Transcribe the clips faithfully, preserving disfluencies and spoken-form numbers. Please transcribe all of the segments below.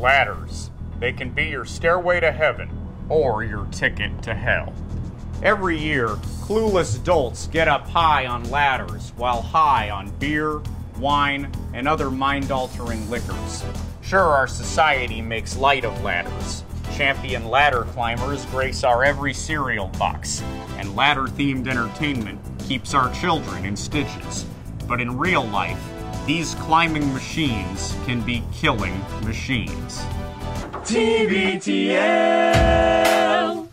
Ladders. They can be your stairway to heaven or your ticket to hell. Every year, clueless dolts get up high on ladders while high on beer, wine, and other mind-altering liquors. Sure, our society makes light of ladders. Champion ladder climbers grace our every cereal box, and ladder-themed entertainment keeps our children in stitches. But in real life, these climbing machines can be killing machines. T B T L!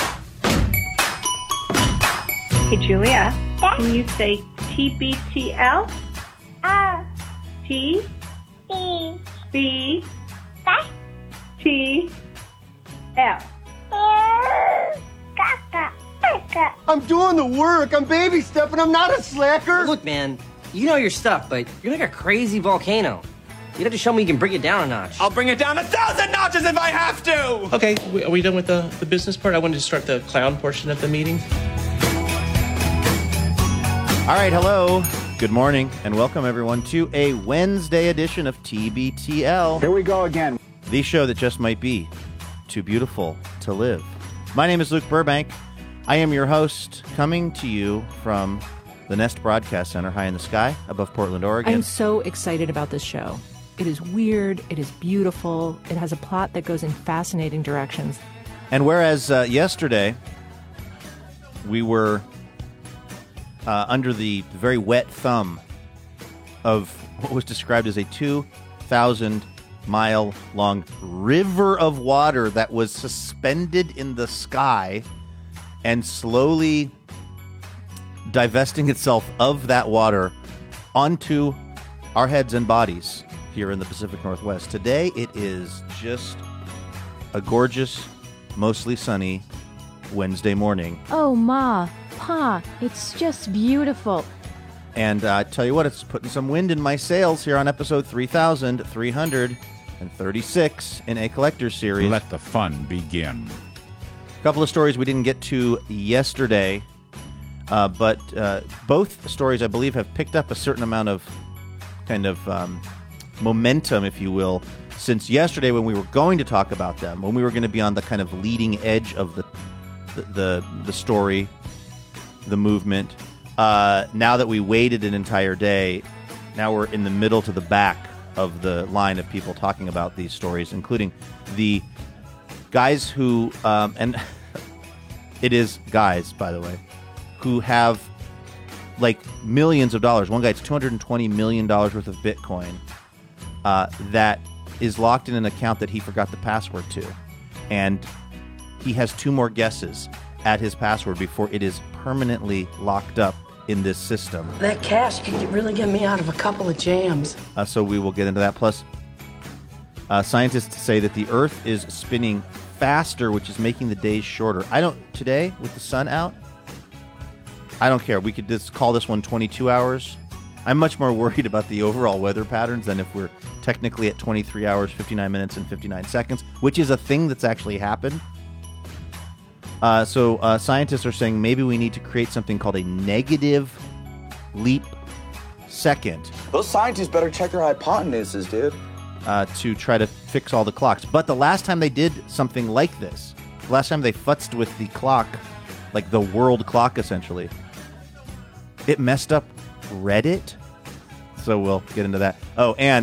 Hey, Julia, can you say T B T L? Uh, T B, B F, T L. Kaka, kaka. I'm doing the work. I'm baby stepping. I'm not a slacker. Look, man, you know your stuff, but you're like a crazy volcano. You have to show me you can bring it down a notch. I'll bring it down a thousand notches if I have to! Okay, we- are we done with the, the business part? I wanted to start the clown portion of the meeting. All right, hello. Good morning, and welcome everyone to a Wednesday edition of T B T L. Here we go again. The show that just might be too beautiful to live. My name is Luke Burbank. I am your host, coming to you from the Nest Broadcast Center high in the sky above Portland, Oregon. I'm so excited about this show. It is weird. It is beautiful. It has a plot that goes in fascinating directions. And whereas uh, yesterday we were uh, under the very wet thumb of what was described as a two thousand mile long river of water that was suspended in the sky and slowly divesting itself of that water onto our heads and bodies here in the Pacific Northwest. Today it is just a gorgeous, mostly sunny Wednesday morning. Oh, Ma, Pa, it's just beautiful. And uh, I tell you what, it's putting some wind in my sails here on episode three thousand three hundred thirty-six in a collector's series. Let the fun begin. A couple of stories we didn't get to yesterday, uh, but uh, both stories, I believe, have picked up a certain amount of kind of um, momentum, if you will, since yesterday when we were going to talk about them, when we were going to be on the kind of leading edge of the the the, the story, the movement. Uh, now that we waited an entire day, now we're in the middle to the back of the line of people talking about these stories, including the guys who, um, and it is guys, by the way, who have like millions of dollars. One guy, it's two hundred twenty million dollars worth of Bitcoin uh, that is locked in an account that he forgot the password to. And he has two more guesses at his password before it is permanently locked up in this system. That cash could really get me out of a couple of jams. Uh, so we will get into that. Plus, uh, scientists say that the Earth is spinning faster, which is making the days shorter. I don't, today, with the sun out, I don't care. We could just call this one twenty-two hours. I'm much more worried about the overall weather patterns than if we're technically at twenty-three hours, fifty-nine minutes, and fifty-nine seconds, which is a thing that's actually happened. Uh, so uh, scientists are saying maybe we need to create something called a negative leap second. Those scientists better check their hypotenuses, dude. Uh, to try to fix all the clocks. But the last time they did something like this, the last time they futzed with the clock, like the world clock essentially, it messed up Reddit. So we'll get into that. Oh, and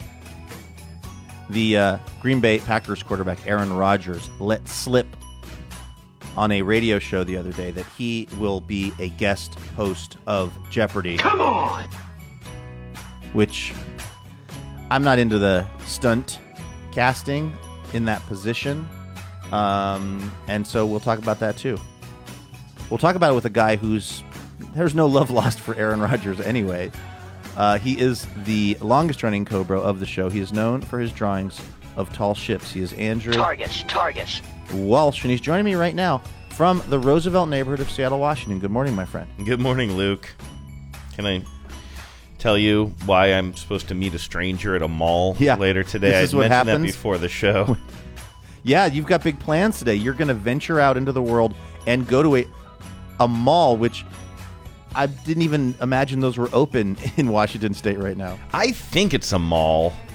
the uh, Green Bay Packers quarterback Aaron Rodgers let slip on a radio show the other day that he will be a guest host of Jeopardy. Come on! Which I'm not into the stunt casting in that position. Um, and so we'll talk about that too. We'll talk about it with a guy who's, there's no love lost for Aaron Rodgers anyway. Uh, he is the longest running Cobra of the show. He is known for his drawings of tall ships. He is Andrew Targets, targets. Walsh, and he's joining me right now from the Roosevelt neighborhood of Seattle, Washington. Good morning, my friend. Good morning, Luke. Can I tell you why I'm supposed to meet a stranger at a mall yeah, later today? This is I what mentioned happens. that before the show. Yeah, you've got big plans today. You're going to venture out into the world and go to a a mall, which I didn't even imagine those were open in Washington State right now. I think it's a mall.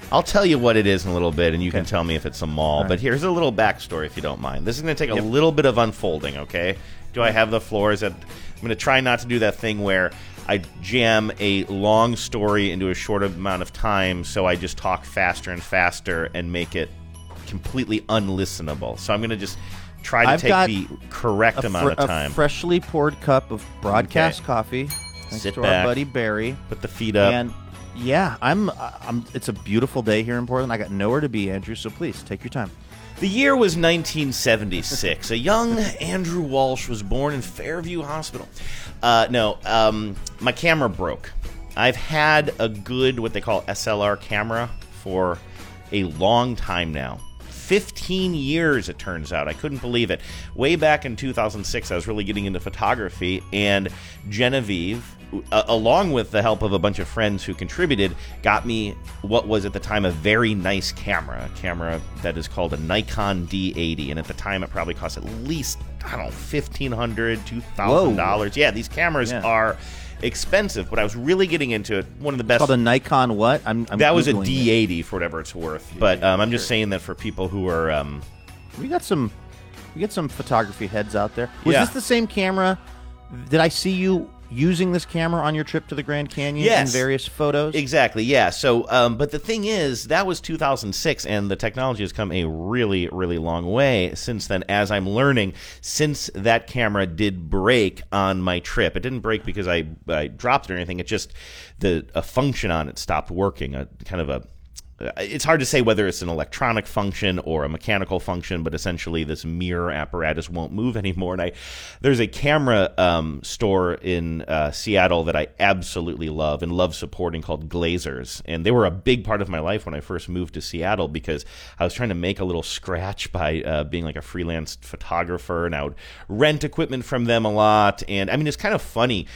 I'll tell you what it is in a little bit, and you okay. can tell me if it's a mall. Right. But here's a little backstory, if you don't mind. This is going to take a yep. little bit of unfolding, okay? Do I have the floors? That I'm going to try not to do that thing where I jam a long story into a short amount of time, so I just talk faster and faster and make it completely unlistenable. So I'm going to just try to I've take the correct fr- amount of time. A freshly poured cup of broadcast okay. coffee. Thanks Sit to back, our buddy Barry. Put the feet up. And yeah, I'm. I'm. It's a beautiful day here in Portland. I got nowhere to be, Andrew. So please take your time. The year was nineteen seventy-six. A young Andrew Walsh was born in Fairview Hospital. Uh, no, um, my camera broke. I've had a good, what they call S L R camera for a long time now. fifteen years, it turns out. I couldn't believe it. Way back in two thousand six, I was really getting into photography, and Genevieve, uh, along with the help of a bunch of friends who contributed, got me what was at the time a very nice camera, a camera that is called a Nikon D eighty, and at the time it probably cost at least, I don't know, fifteen hundred dollars, two thousand dollars. Yeah, these cameras yeah. are expensive, but I was really getting into it. One of the best. It's called a Nikon what? I'm, I'm that was a Googling D eighty it. For whatever it's worth. But um, I'm just sure. saying that for people who are. Um, we got some, we got some photography heads out there. Was yeah. this the same camera? Did I see you using this camera on your trip to the Grand Canyon yes. in various photos? Exactly, yeah. So, um, but the thing is, that was two thousand six, and the technology has come a really, really long way since then, as I'm learning, since that camera did break on my trip. It didn't break because I, I dropped it or anything. It just, the a function on it stopped working, a kind of a it's hard to say whether it's an electronic function or a mechanical function, but essentially this mirror apparatus won't move anymore. And I, there's a camera um, store in uh, Seattle that I absolutely love and love supporting called Glazers. And they were a big part of my life when I first moved to Seattle because I was trying to make a little scratch by uh, being like a freelance photographer, and I would rent equipment from them a lot. And I mean, it's kind of funny.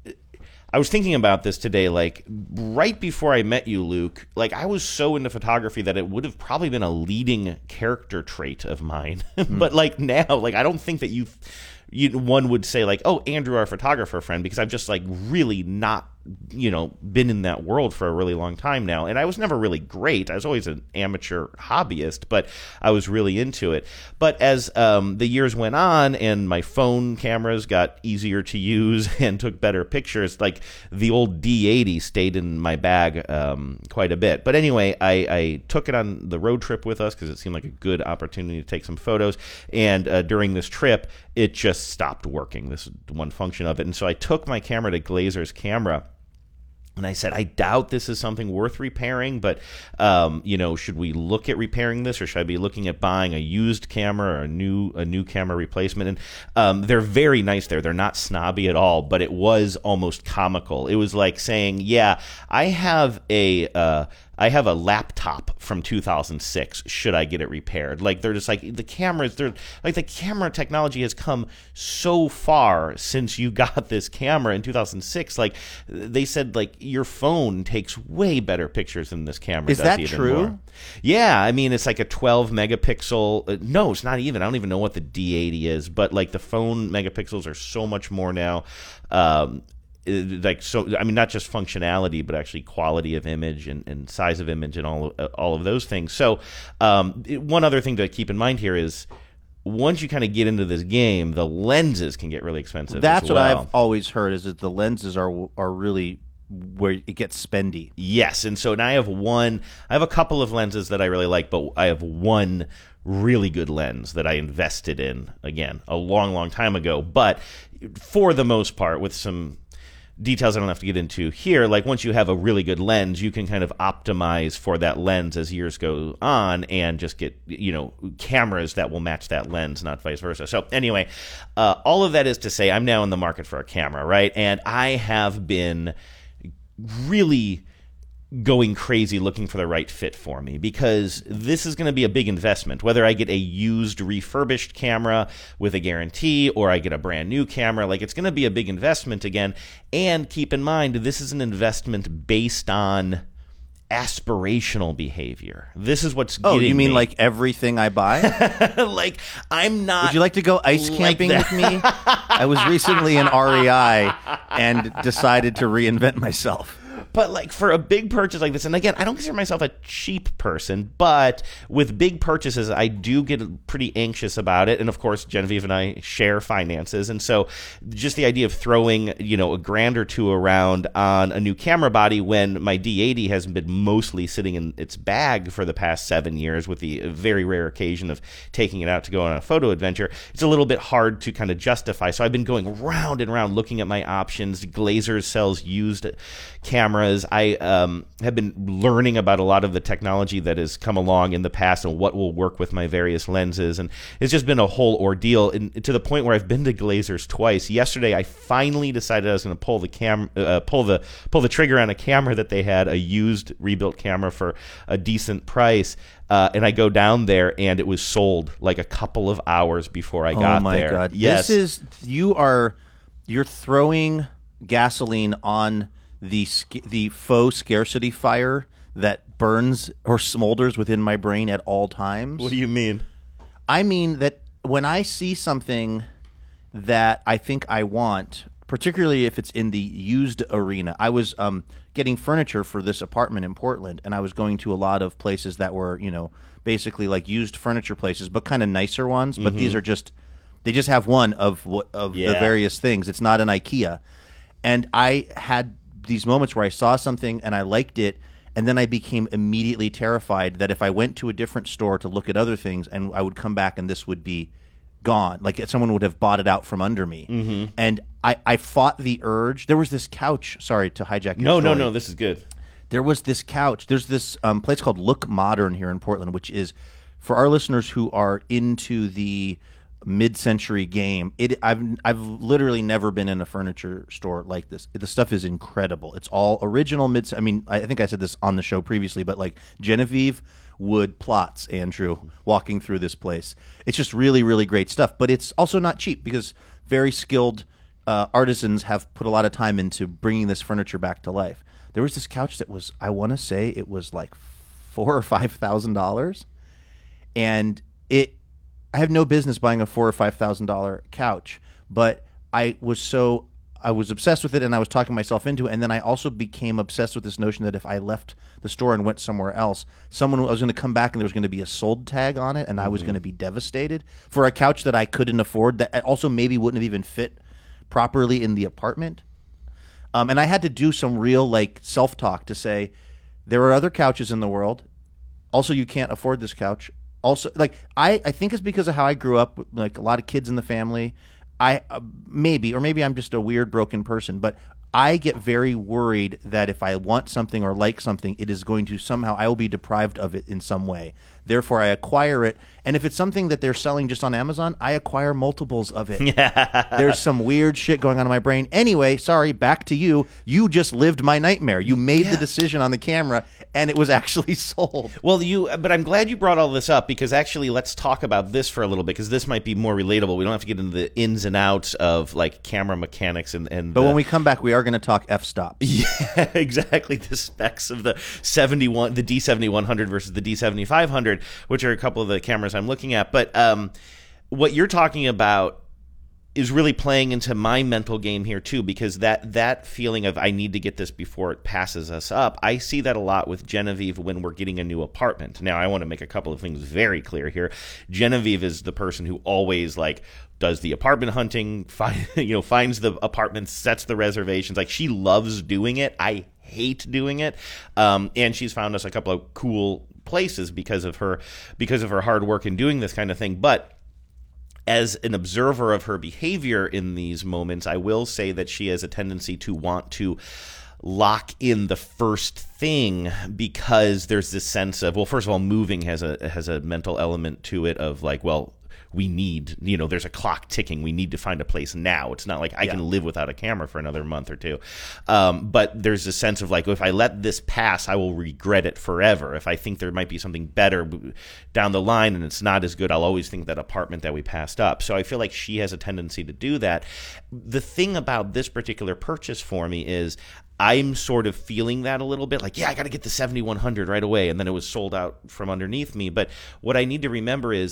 I was thinking about this today, like, right before I met you, Luke, like, I was so into photography that it would have probably been a leading character trait of mine. Mm. But, like, now, like, I don't think that you, you, one would say, like, oh, Andrew, our photographer friend, because I've just, like, really not, you know, been in that world for a really long time now. And I was never really great. I was always an amateur hobbyist, but I was really into it. But as um, the years went on and my phone cameras got easier to use and took better pictures, like the old D eighty stayed in my bag um, quite a bit. But anyway, I, I took it on the road trip with us because it seemed like a good opportunity to take some photos. And uh, during this trip, it just stopped working, this one function of it. And so I took my camera to Glazer's Camera. And I said, I doubt this is something worth repairing, but, um, you know, should we look at repairing this, or should I be looking at buying a used camera or a new a new camera replacement? And um, they're very nice there. They're not snobby at all, but it was almost comical. It was like saying, yeah, I have a... Uh, I have a laptop from two thousand six. Should I get it repaired? Like, they're just like, the cameras, they're like, the camera technology has come so far since you got this camera in two thousand six. Like, they said, like, your phone takes way better pictures than this camera Is does. that even true? More. Yeah, I mean, it's like a twelve megapixel. Uh, no, it's not even. I don't even know what the D eighty is, but like the phone megapixels are so much more now. Um, like so I mean, not just functionality, but actually quality of image and, and size of image and all of, all of those things. So um, one other thing to keep in mind here is once you kind of get into this game, the lenses can get really expensive. That's as what well. I've always heard, is that the lenses are are really where it gets spendy. Yes, and so now I have one. I have a couple of lenses that I really like, but I have one really good lens that I invested in, again, a long, long time ago. But for the most part, with some details I don't have to get into here, like once you have a really good lens, you can kind of optimize for that lens as years go on and just get, you know, cameras that will match that lens, not vice versa. So anyway, uh, all of that is to say I'm now in the market for a camera, right? And I have been really going crazy looking for the right fit for me, because this is going to be a big investment. Whether I get a used refurbished camera with a guarantee or I get a brand new camera, like, it's going to be a big investment again. And keep in mind, this is an investment based on aspirational behavior. This is what's oh, getting you mean me. Like everything I buy? Like, I'm not. Would you like to go ice like camping that. with me? I was recently in R E I and decided to reinvent myself. But like for a big purchase like this, and again, I don't consider myself a cheap person, but with big purchases, I do get pretty anxious about it. And of course, Genevieve and I share finances. And so just the idea of throwing, you know, a grand or two around on a new camera body when my D eighty has been mostly sitting in its bag for the past seven years with the very rare occasion of taking it out to go on a photo adventure, it's a little bit hard to kind of justify. So I've been going round and round looking at my options. Glazers sells used cameras. I um, have been learning about a lot of the technology that has come along in the past and what will work with my various lenses. And it's just been a whole ordeal, and to the point where I've been to Glazers twice. Yesterday, I finally decided I was going to pull the cam, uh, pull the pull the trigger on a camera that they had, a used rebuilt camera for a decent price. Uh, and I go down there, and it was sold like a couple of hours before I oh got my there. God. Yes, This is you are you're throwing gasoline on the sc- the faux scarcity fire that burns or smolders within my brain at all times. What do you mean? I mean that when I see something that I think I want, particularly if it's in the used arena. I was um, getting furniture for this apartment in Portland, and I was going to a lot of places that were, you know, basically like used furniture places, but kind of nicer ones. But Mhm. these are just, they just have one of what of Yeah. the various things. It's not an IKEA. And I had these moments where I saw something and I liked it, and then I became immediately terrified that if I went to a different store to look at other things, and I would come back and this would be gone, like someone would have bought it out from under me. Mhm. And I, I fought the urge. There was this couch. Sorry to hijack your No, no, story. no. This is good. There was this couch. There's this um, place called Look Modern here in Portland, which is for our listeners who are into the mid-century game. It I've I've literally never been in a furniture store like this. The stuff is incredible. It's all original mid. I mean, I think I said this on the show previously, but like Genevieve would plots, Andrew, walking through this place. It's just really, really great stuff. But it's also not cheap because very skilled uh, artisans have put a lot of time into bringing this furniture back to life. There was this couch that was, I want to say it was like four or five thousand dollars, and it. I have no business buying a four or five thousand dollar couch, but I was so I was obsessed with it, and I was talking myself into it. And then I also became obsessed with this notion that if I left the store and went somewhere else, someone was going to come back and there was going to be a sold tag on it, and I was Mhm. going to be devastated for a couch that I couldn't afford, that also maybe wouldn't have even fit properly in the apartment. Um, and I had to do some real like self talk to say there are other couches in the world. Also, you can't afford this couch. Also, like I, I think it's because of how I grew up, with, like a lot of kids in the family. I uh, maybe, or maybe I'm just a weird, broken person, but I get very worried that if I want something or like something, it is going to somehow, I will be deprived of it in some way. Therefore, I acquire it. And if it's something that they're selling just on Amazon, I acquire multiples of it. There's some weird shit going on in my brain. Anyway, sorry, back to you. You just lived my nightmare. You made Yeah. the decision on the camera, and it was actually sold. Well, you, but I'm glad you brought all this up, because actually, let's talk about this for a little bit, because this might be more relatable. We don't have to get into the ins and outs of like camera mechanics and. and But the, when we come back, we are going to talk f-stop. Yeah, exactly. The specs of the seventy-one, the D seventy-one hundred versus the D seventy-five hundred, which are a couple of the cameras I'm looking at. But um, what you're talking about is really playing into my mental game here too, because that that feeling of I need to get this before it passes us up, I see that a lot with Genevieve when we're getting a new apartment. Now, I want to make a couple of things very clear here. Genevieve is the person who always like does the apartment hunting, find, you know, finds the apartments, sets the reservations. Like, she loves doing it. I hate doing it. Um, and she's found us a couple of cool places because of her because of her hard work in doing this kind of thing. But as an observer of her behavior in these moments, I will say that she has a tendency to want to lock in the first thing, because there's this sense of, well, first of all, moving has a has a mental element to it of like, well, we need, you know, there's a clock ticking. We need to find a place now. It's not like I Yeah. can live without a camera for another month or two. Um, but there's a sense of like, if I let this pass, I will regret it forever. If I think there might be something better down the line and it's not as good, I'll always think that apartment that we passed up. So I feel like she has a tendency to do that. The thing about this particular purchase for me is I'm sort of feeling that a little bit, like, yeah, I got to get the seventy-one hundred right away. And then it was sold out from underneath me. But what I need to remember is,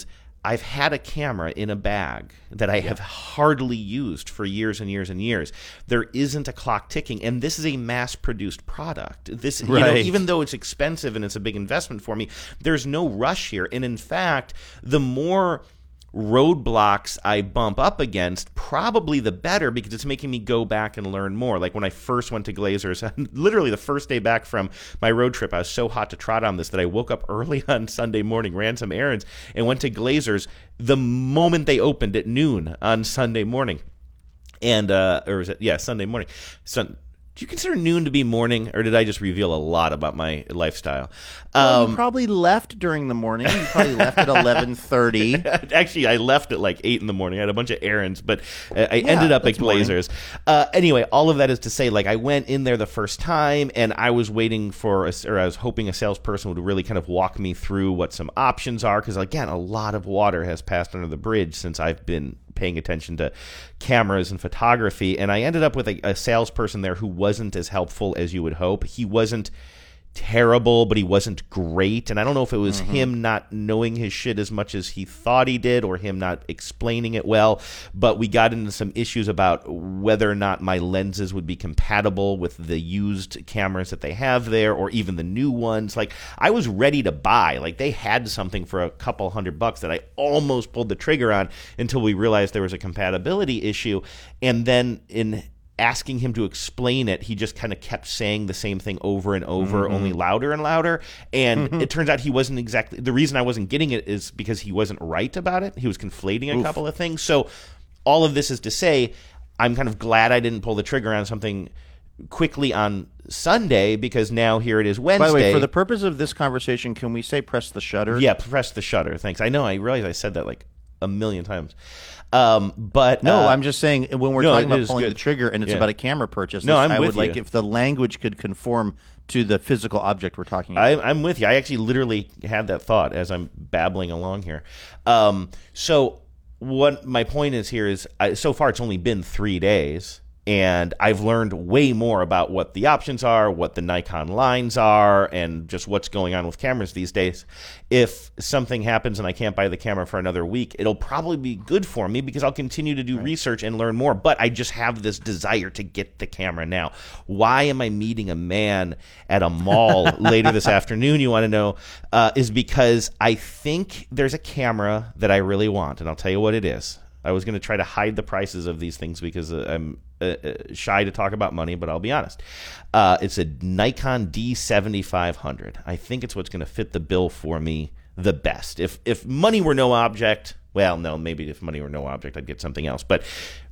I've had a camera in a bag that I have hardly used for years and years and years. There isn't a clock ticking, and this is a mass-produced product. This, you know, Right. even though it's expensive and it's a big investment for me, there's no rush here. And in fact, the more roadblocks I bump up against, probably the better, because it's making me go back and learn more. Like when I first went to Glazers, literally the first day back from my road trip, I was so hot to trot on this that I woke up early on Sunday morning, ran some errands, and went to Glazers the moment they opened at noon on Sunday morning. And, uh, or was it, yeah, Sunday morning. Sun- Do you consider noon to be morning, or did I just reveal a lot about my lifestyle? Well, Um, you probably left during the morning. You probably left at eleven thirty. Actually, I left at like eight in the morning. I had a bunch of errands, but I I Yeah, ended up at that's morning. Glazers. Uh, anyway, all of that is to say, like, I went in there the first time, and I was waiting for, a, or I was hoping a salesperson would really kind of walk me through what some options are, because again, a lot of water has passed under the bridge since I've been paying attention to cameras and photography. And I ended up with a, a salesperson there who wasn't as helpful as you would hope. He wasn't terrible, but he wasn't great. And I don't know if it was Mm-hmm. him not knowing his shit as much as he thought he did, or him not explaining it well. But we got into some issues about whether or not my lenses would be compatible with the used cameras that they have there, or even the new ones. Like, I was ready to buy. Like, they had something for a couple hundred bucks that I almost pulled the trigger on until we realized there was a compatibility issue. And then in asking him to explain it, he just kind of kept saying the same thing over and over, Mhm. only louder and louder. And it turns out he wasn't exactly, the reason I wasn't getting it is because he wasn't right about it. He was conflating a Oof. couple of things. So all of this is to say, I'm kind of glad I didn't pull the trigger on something quickly on Sunday, because now here it is Wednesday. By the way, for the purpose of this conversation, can we say press the shutter? Yeah, press the shutter. Thanks. I know, I realize I said that like a million times. Um, but No, uh, I'm just saying when we're no, talking it about is pulling good. the trigger and it's Yeah. about a camera purchase. No, this- I'm I with would like you. if the language could conform to the physical object we're talking about. I, I'm with you. I actually literally had that thought as I'm babbling along here. Um, so what my point is here is, I, so far it's only been three days, and I've learned way more about what the options are, what the Nikon lines are, and just what's going on with cameras these days. If something happens and I can't buy the camera for another week, it'll probably be good for me, because I'll continue to do research and learn more. But I just have this desire to get the camera now. Why am I meeting a man at a mall later this afternoon, you want to know, uh, is because I think there's a camera that I really want, and I'll tell you what it is. I was going to try to hide the prices of these things because uh, I'm uh, uh, shy to talk about money, but I'll be honest. Uh, it's a Nikon D seventy-five hundred. I think it's what's going to fit the bill for me the best. If if money were no object, well, no, maybe if money were no object, I'd get something else. But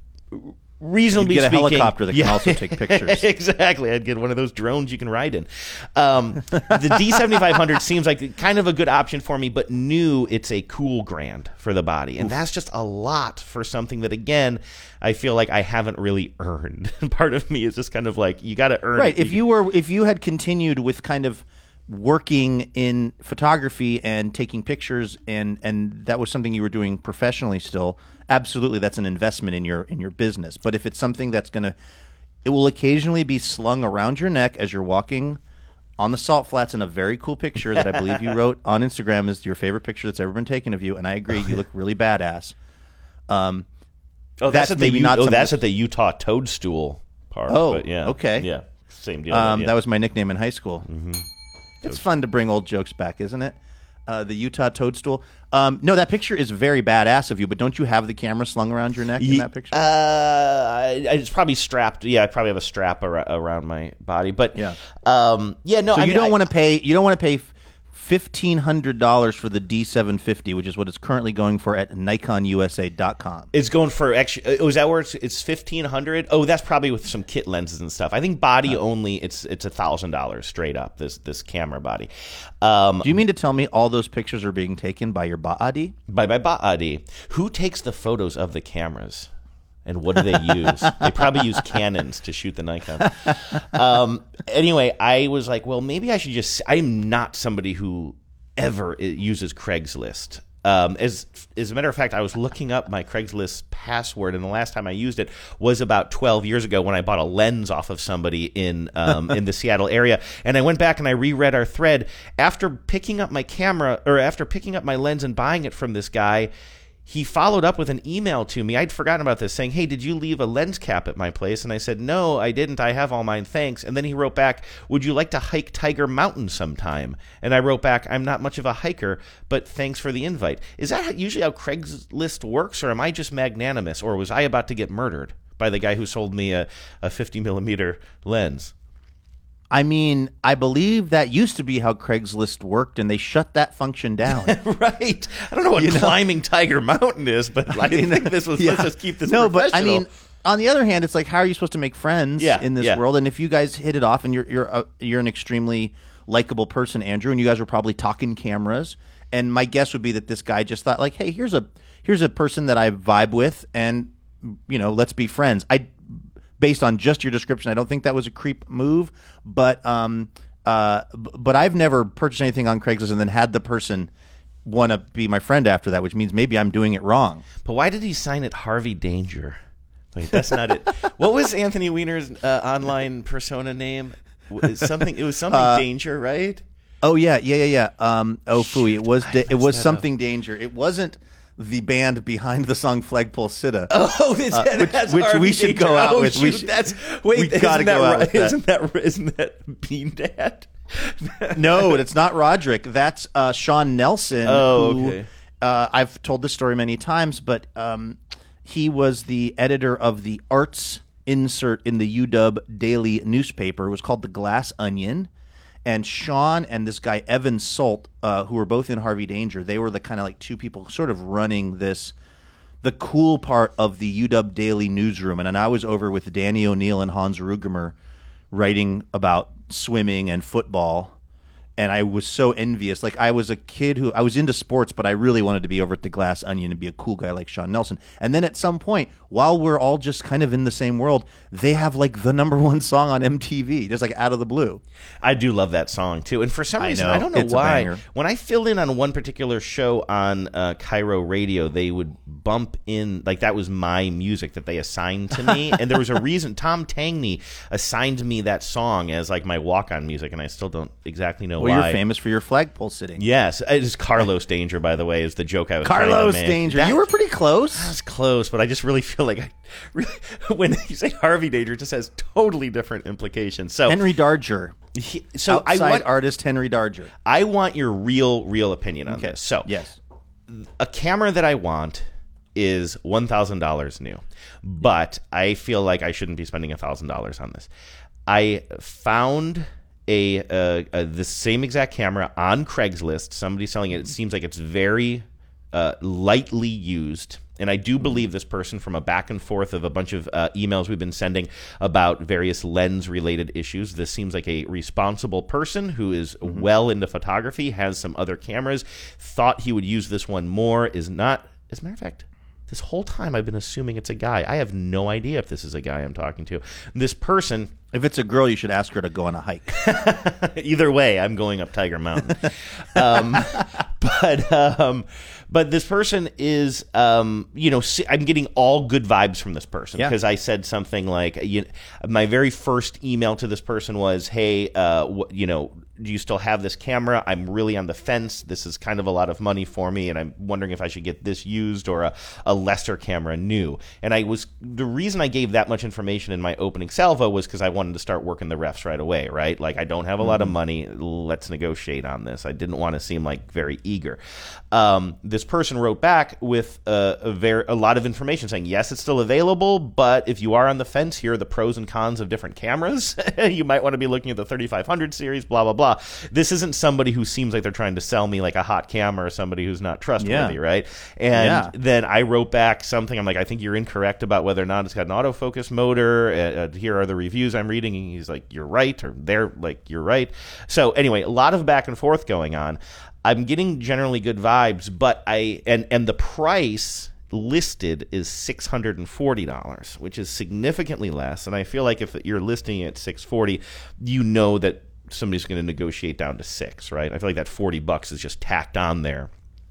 reasonably You'd get a speaking, helicopter that can also take pictures. Exactly. I'd get one of those drones you can ride in. Um, the D seventy-five hundred seems like kind of a good option for me, but new, it's a cool grand for the body. And that's just a lot for something that, again, I feel like I haven't really earned. Part of me is just kind of like, you got to earn Right. it. If you were, if you had continued with kind of working in photography and taking pictures, and and that was something you were doing professionally still, absolutely, that's an investment in your in your business. But if it's something that's gonna, it will occasionally be slung around your neck as you're walking on the salt flats in a very cool picture that I believe you wrote on Instagram is your favorite picture that's ever been taken of you, and I agree, you look really badass. Um, oh, that's, that's at the, maybe U- not oh, something that's that's- at the Utah toadstool part. Oh, but yeah. okay. Yeah, same deal. Um, yeah. That was my nickname in high school. Mm-hmm. It's fun to bring old jokes back, isn't it? Uh, the Utah toadstool. Um, no, that picture is very badass of you, but don't you have the camera slung around your neck in Ye- that picture? Uh, I- it's probably strapped. Yeah, I probably have a strap ar- around my body. But Yeah. um, yeah, no. so I you mean, don't I- want to pay. You don't want to pay fifteen hundred dollars for the D seven fifty, which is what it's currently going for at Nikon U S A dot com. It's going for actually. Oh, is that where it's it's fifteen hundred? Oh, that's probably with some kit lenses and stuff. I think body only. It's it's a thousand dollars straight up. This this camera body. Um, Do you mean to tell me all those pictures are being taken by your body? by my body. Who takes the photos of the cameras? And what do they use? They probably use Canons to shoot the Nikon. Um, anyway, I was like, well, maybe I should just... I'm not somebody who ever uses Craigslist. Um, as as a matter of fact, I was looking up my Craigslist password, and the last time I used it was about twelve years ago when I bought a lens off of somebody in um, in the Seattle area. And I went back and I reread our thread after picking up my camera, or after picking up my lens and buying it from this guy. He followed up with an email to me. I'd forgotten about this, saying, hey, did you leave a lens cap at my place? And I said, no, I didn't. I have all mine, thanks. And then he wrote back, would you like to hike Tiger Mountain sometime? And I wrote back, I'm not much of a hiker, but thanks for the invite. Is that usually how Craigslist works, or am I just magnanimous, or was I about to get murdered by the guy who sold me a, a fifty millimeter lens? I mean, I believe that used to be how Craigslist worked, and they shut that function down. Right. I don't know what You know? climbing Tiger Mountain is, but I mean, think this was, yeah. let's just keep this No, but I professional. mean, on the other hand, it's like, how are you supposed to make friends Yeah, in this yeah. world? And if you guys hit it off, and you're you're uh, you're an extremely likable person, Andrew, and you guys were probably talking cameras, and my guess would be that this guy just thought, like, hey, here's a here's a person that I vibe with, and you know, let's be friends. I. Based on just your description, I don't think that was a creep move, but um, uh, b- but I've never purchased anything on Craigslist and then had the person want to be my friend after that, which means maybe I'm doing it wrong. But why did he sign it Harvey Danger? Wait, that's not it. What was Anthony Weiner's uh, online persona name? Was something. It was something Uh, Danger, right? Oh yeah, yeah, yeah, yeah. Um, oh phooey, it was da- it was that up. something Danger. It wasn't the band behind the song Flagpole Sitta. Oh, it's, uh, which, that's which Harvey we should Danger. go out oh, with. Shoot, We should, that's wait. we gotta isn't that go out right? with that. Isn't that isn't that Bean Dad? No, it's not Roderick. That's uh, Sean Nelson. Oh, who, okay. Uh, I've told this story many times, but um, he was the editor of the arts insert in the U W daily newspaper. It was called The Glass Onion. And Sean and this guy, Evan Salt, uh, who were both in Harvey Danger, they were the kind of like two people sort of running this, the cool part of the U W daily newsroom. And, and I was over with Danny O'Neill and Hans Rugemer writing about swimming and football. And I was so envious. Like, I was a kid who, I was into sports, but I really wanted to be over at the Glass Onion and be a cool guy like Sean Nelson. And then at some point, while we're all just kind of in the same world, they have like the number one song on M T V, just like out of the blue. I do love that song too, and for some I reason know. I don't know It's a why. banger. When I filled in on one particular show on uh, Cairo Radio, they would bump in like that was my music that they assigned to me, and there was a reason. Tom Tangney assigned me that song as like my walk-on music, and I still don't exactly know Well, why. you're famous for your flagpole sitting. Yes, it is Carlos Danger, by the way, is the joke I was trying to Carlos make. Danger. That- you were pretty close. I was close, but I just really feel like I really, when you say Harvey Danger, it just has totally different implications. So Henry Darger. he- so Outside I want artist Henry Darger. I want your real, real opinion on Okay. this. So Yes. a camera that I want is one thousand dollars new, but I feel like I shouldn't be spending one thousand dollars on this. I found a, uh, uh, the same exact camera on Craigslist. Somebody selling it. It seems like it's very uh, lightly used. And I do believe this person, from a back and forth of a bunch of uh, emails we've been sending about various lens-related issues, this seems like a responsible person who is Mm-hmm. well into photography, has some other cameras, thought he would use this one more, is not... As a matter of fact, this whole time I've been assuming it's a guy. I have no idea if this is a guy I'm talking to. This person... If it's a girl, you should ask her to go on a hike. Either way, I'm going up Tiger Mountain. um, but um, but this person is, um, you know, see, I'm getting all good vibes from this person Yeah. because I said something like, you, my very first email to this person was, hey, uh, wh- you know, do you still have this camera? I'm really on the fence. This is kind of a lot of money for me, and I'm wondering if I should get this used or a, a lesser camera new. And I was the reason I gave that much information in my opening salvo was because I wanted to start working the refs right away, right? Like, I don't have a lot of money. Let's negotiate on this. I didn't want to seem like very eager. Um, this person wrote back with a, a, very, a lot of information saying, yes, it's still available, but if you are on the fence, here are the pros and cons of different cameras. You might want to be looking at the thirty-five hundred series, blah, blah, blah. This isn't somebody who seems like they're trying to sell me like a hot camera or somebody who's not trustworthy, Yeah. right? And Yeah. then I wrote back something. I'm like, I think you're incorrect about whether or not it's got an autofocus motor. Uh, uh, here are the reviews I'm reading. And he's like, you're right. Or they're like, you're right. So anyway, a lot of back and forth going on. I'm getting generally good vibes, but I, and, and the price listed is six hundred forty dollars, which is significantly less. And I feel like if you're listing it at six hundred forty dollars, you know that somebody's going to negotiate down to six, right? I feel like that forty bucks is just tacked on there.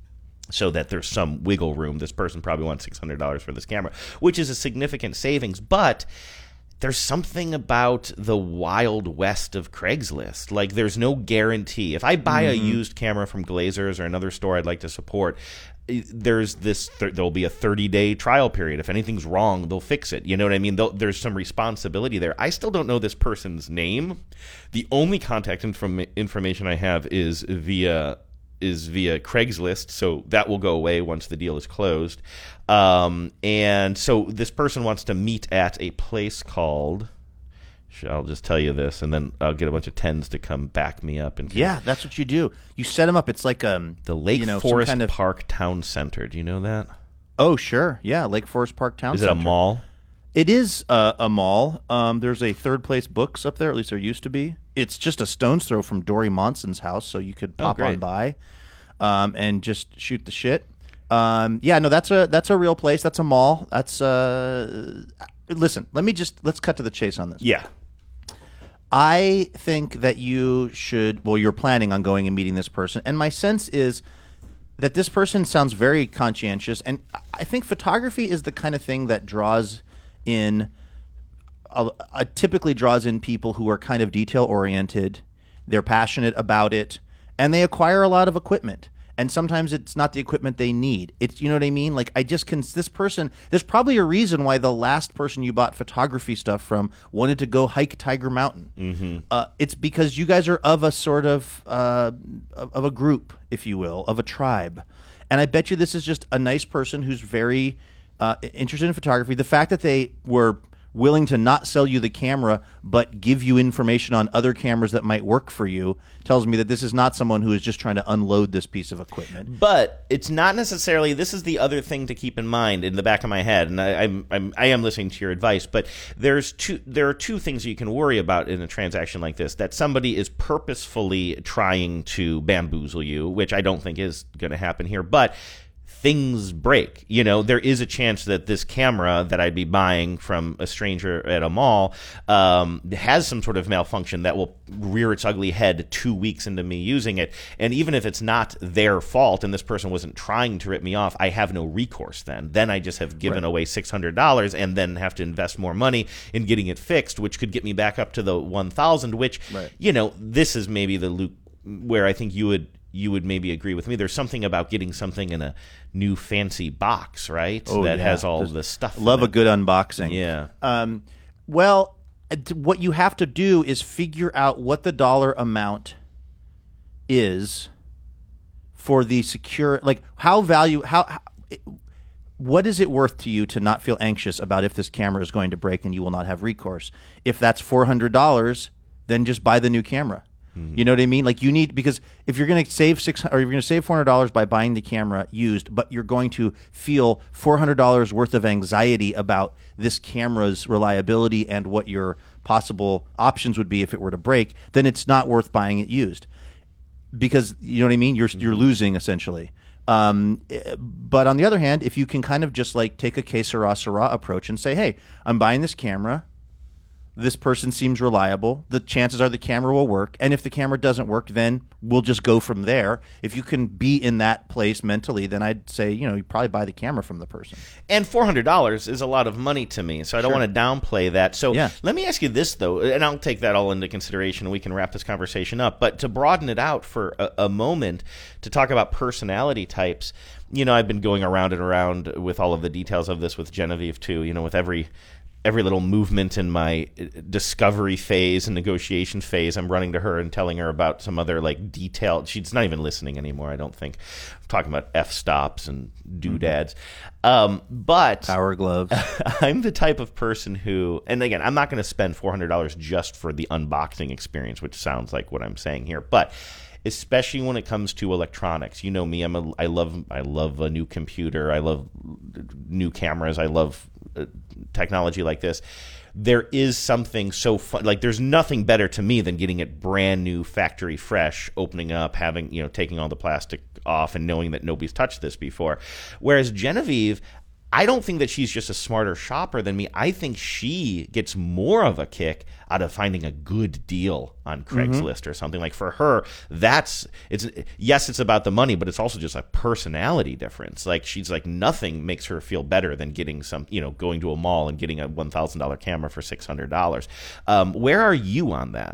so that there's some wiggle room. This person probably wants six hundred dollars for this camera, which is a significant savings, but there's something about the wild west of Craigslist. Like, there's no guarantee. If I buy mm-hmm. a used camera from Glazers or another store I'd like to support, there's this th- there'll be a thirty-day trial period. If anything's wrong, they'll fix it. You know what I mean? They'll, there's some responsibility there. I still don't know this person's name. The only contact inform- information I have is via is via Craigslist, so that will go away once the deal is closed. Um, and so this person wants to meet at a place called, I'll just tell you this, and then I'll get a bunch of tens to come back me up. And yeah, that's what you do. You set them up. It's like um the Lake you know, Forest kind of... Park Town Center. Do you know that? Oh, sure. Yeah, Lake Forest Park Town is Center. Is it a mall? It is uh, a mall. Um, there's a Third Place Books up there, at least there used to be. It's just a stone's throw from Dory Monson's house, so you could pop oh, on by um, and just shoot the shit. Um, yeah, no, that's a that's a real place. That's a mall. That's uh, listen. Let me just let's cut to the chase on this. Yeah, I think that you should. Well, you're planning on going and meeting this person, and my sense is that this person sounds very conscientious, and I think photography is the kind of thing that draws in. Uh, typically draws in people who are kind of detail oriented. They're passionate about it, and they acquire a lot of equipment. And sometimes it's not the equipment they need. It's, you know what I mean? Like, I just can, this person, there's probably a reason why the last person you bought photography stuff from wanted to go hike Tiger Mountain. Mm-hmm. Uh, it's because you guys are of a sort of, uh, of a group, if you will, of a tribe. And I bet you this is just a nice person who's very uh, interested in photography. The fact that they were willing to not sell you the camera but give you information on other cameras that might work for you tells me that this is not someone who is just trying to unload this piece of equipment. But it's not necessarily, this is the other thing to keep in mind in the back of my head, and I, I'm, I'm I am listening to your advice, but there's two there are two things you can worry about in a transaction like this: that somebody is purposefully trying to bamboozle you, which I don't think is going to happen here, but things break. You know, there is a chance that this camera that I'd be buying from a stranger at a mall um, has some sort of malfunction that will rear its ugly head two weeks into me using it. And even if it's not their fault and this person wasn't trying to rip me off, I have no recourse then. Then I just have given right. away six hundred dollars and then have to invest more money in getting it fixed, which could get me back up to the one thousand, which, right. you know, this is maybe the loop where I think you would you would maybe agree with me. There's something about getting something in a new fancy box, right? Oh, that yeah. has all There's, the stuff. Love a good unboxing. Yeah. Um, well, what you have to do is figure out what the dollar amount is for the secure, like how value, how, how what is it worth to you to not feel anxious about if this camera is going to break and you will not have recourse? If that's four hundred dollars, then just buy the new camera. Mm-hmm. You know what I mean? Like, you need, because if you're going to save six, or you're going to save four hundred dollars by buying the camera used, but you're going to feel four hundred dollars worth of anxiety about this camera's reliability and what your possible options would be if it were to break, then it's not worth buying it used, because you know what I mean. You're you're losing essentially. Um, but on the other hand, if you can kind of just like take a que sera sera approach and say, hey, I'm buying this camera. This person seems reliable. The chances are the camera will work. And if the camera doesn't work, then we'll just go from there. If you can be in that place mentally, then I'd say, you know, you probably buy the camera from the person. And four hundred dollars is a lot of money to me, so I don't Sure. want to downplay that. So Yeah. let me ask you this, though, and I'll take that all into consideration and we can wrap this conversation up. But to broaden it out for a, a moment, to talk about personality types, you know, I've been going around and around with all of the details of this with Genevieve, too, you know, with every... every little movement in my discovery phase and negotiation phase, I'm running to her and telling her about some other like detailed. She's not even listening anymore, I don't think. I'm talking about f-stops and doodads. Mm-hmm. Um, but power gloves. I'm the type of person who, and again, I'm not going to spend four hundred dollars just for the unboxing experience, which sounds like what I'm saying here, but especially when it comes to electronics. You know me, I'm a, I love I love a new computer. I love new cameras. I love uh, technology like this. There is something so fun. Like, there's nothing better to me than getting it brand new, factory fresh, opening up, having, you know, taking all the plastic off and knowing that nobody's touched this before. Whereas Genevieve, I don't think that she's just a smarter shopper than me. I think she gets more of a kick out of finding a good deal on Craigslist mm-hmm. or something. Like for her, that's it's yes, it's about the money, but it's also just a personality difference. Like she's like nothing makes her feel better than getting some, you know, going to a mall and getting a one thousand dollar camera for six hundred dollars. Um, where are you on that?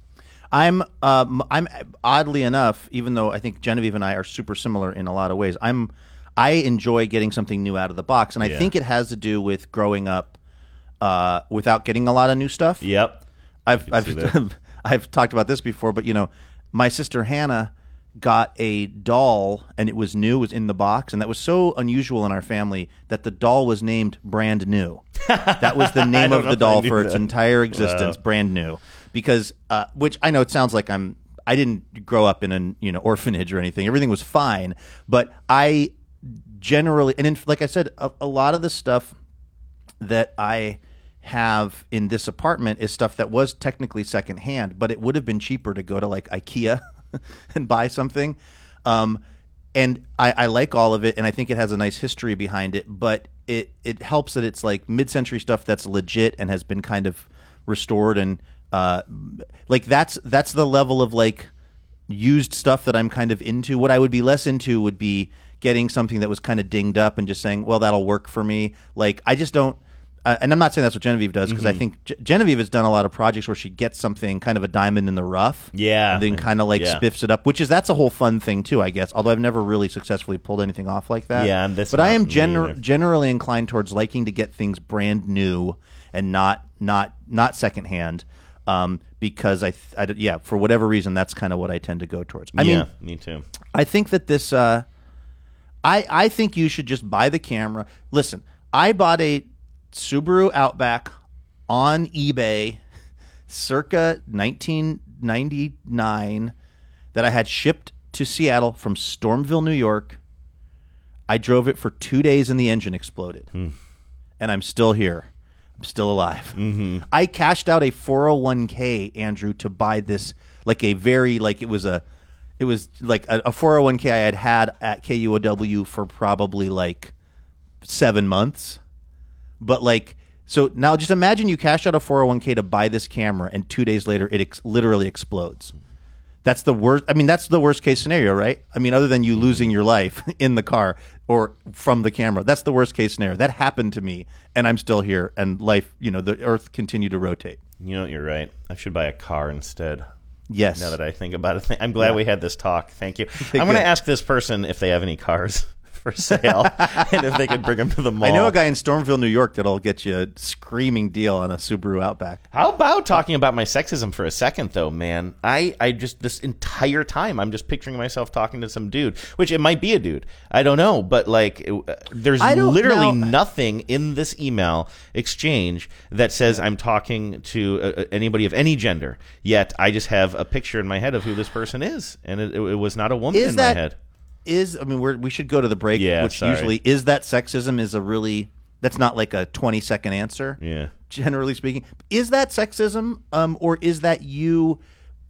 I'm um, I'm oddly enough, even though I think Genevieve and I are super similar in a lot of ways, I'm I enjoy getting something new out of the box, and I yeah. think it has to do with growing up uh, without getting a lot of new stuff. Yep, I've I've I've talked about this before, but you know, my sister Hannah got a doll, and it was new, it was in the box, and that was so unusual in our family that the doll was named Brand New. That was the name of the doll for its that. entire existence, wow. Brand New. Because, uh, which I know it sounds like I'm, I didn't grow up in an you know orphanage or anything. Everything was fine, but I generally, and in, like I said, a, a lot of the stuff that I have in this apartment is stuff that was technically secondhand, but it would have been cheaper to go to like IKEA and buy something. Um, and I, I like all of it, and I think it has a nice history behind it. But it it helps that it's like mid-century stuff that's legit and has been kind of restored and. Uh, like that's that's the level of like used stuff that I'm kind of into. What I would be less into would be getting something that was kind of dinged up and just saying, well, that'll work for me. Like I just don't, uh, and I'm not saying that's what Genevieve does because mm-hmm. I think G- Genevieve has done a lot of projects where she gets something kind of a diamond in the rough, yeah, and then kind of like yeah. spiffs it up, which is that's a whole fun thing too, I guess. Although I've never really successfully pulled anything off like that. Yeah, and this but I am gener- generally inclined towards liking to get things brand new and not not not secondhand. Um, because I, I, yeah, for whatever reason, that's kind of what I tend to go towards. I yeah, mean, me too. I think that this, uh, I, I think you should just buy the camera. Listen, I bought a Subaru Outback on eBay circa nineteen ninety-nine that I had shipped to Seattle from Stormville, New York. I drove it for two days and the engine exploded. Hmm. And I'm still here. I'm still alive. Mm-hmm. I cashed out a four oh one k, Andrew, to buy this, like a very, like it was a, it was like a, a four oh one k I had had at K U O W for probably like seven months. But like, so now just imagine you cash out a four oh one k to buy this camera and two days later it ex- literally explodes. That's the worst. I mean, that's the worst case scenario, right? I mean, other than you losing your life in the car or from the camera, that's the worst case scenario. That happened to me, and I'm still here, and life, you know, the earth continued to rotate. You know, you're right. I should buy a car instead. Yes. Now that I think about it, I'm glad yeah. we had this talk. Thank you. Okay, I'm going to ask this person if they have any cars for sale and if they could bring them to the mall. I know a guy in Stormville, New York that'll get you a screaming deal on a Subaru Outback. How about talking about my sexism for a second, though, man? I, I just, this entire time, I'm just picturing myself talking to some dude, which it might be a dude. I don't know. But, like, it, there's literally know. nothing in this email exchange that says I'm talking to uh, anybody of any gender. Yet I just have a picture in my head of who this person is. And it, it, it was not a woman is in that- my head. Is I mean we're, we should go to the break, yeah, which sorry. usually is that sexism is a really that's not like a twenty second answer. Yeah, generally speaking, is that sexism, um, or is that you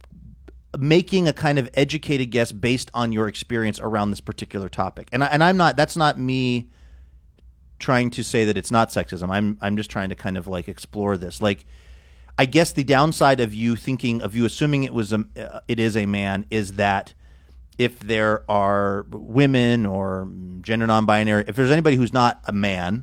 making a kind of educated guess based on your experience around this particular topic? And I, and I'm not. That's not me trying to say that it's not sexism. I'm I'm just trying to kind of like explore this. Like, I guess the downside of you thinking of you assuming it was a uh, it is a man is that. If there are women or gender non-binary, if there's anybody who's not a man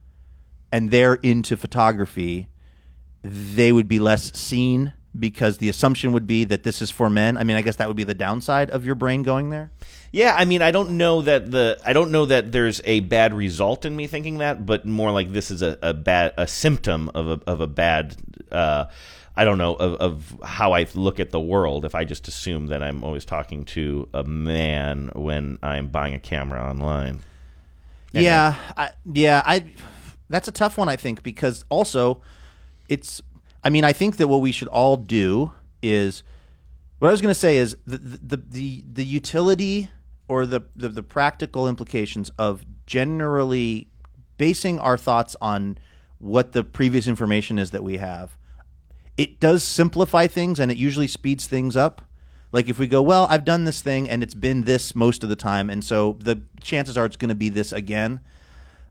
and they're into photography, they would be less seen because the assumption would be that this is for men. I mean, I guess that would be the downside of your brain going there. Yeah, I mean, I don't know that the I don't know that there's a bad result in me thinking that, but more like this is a, a bad a symptom of a of a bad. Uh, I don't know, of, of how I look at the world if I just assume that I'm always talking to a man when I'm buying a camera online. Anyway. Yeah, I, yeah, I. That's a tough one, I think, because also it's, I mean, I think that what we should all do is, what I was going to say is the, the, the, the utility or the, the, the practical implications of generally basing our thoughts on what the previous information is that we have. It does simplify things, and it usually speeds things up. Like if we go, well, I've done this thing, and it's been this most of the time, and so the chances are it's going to be this again.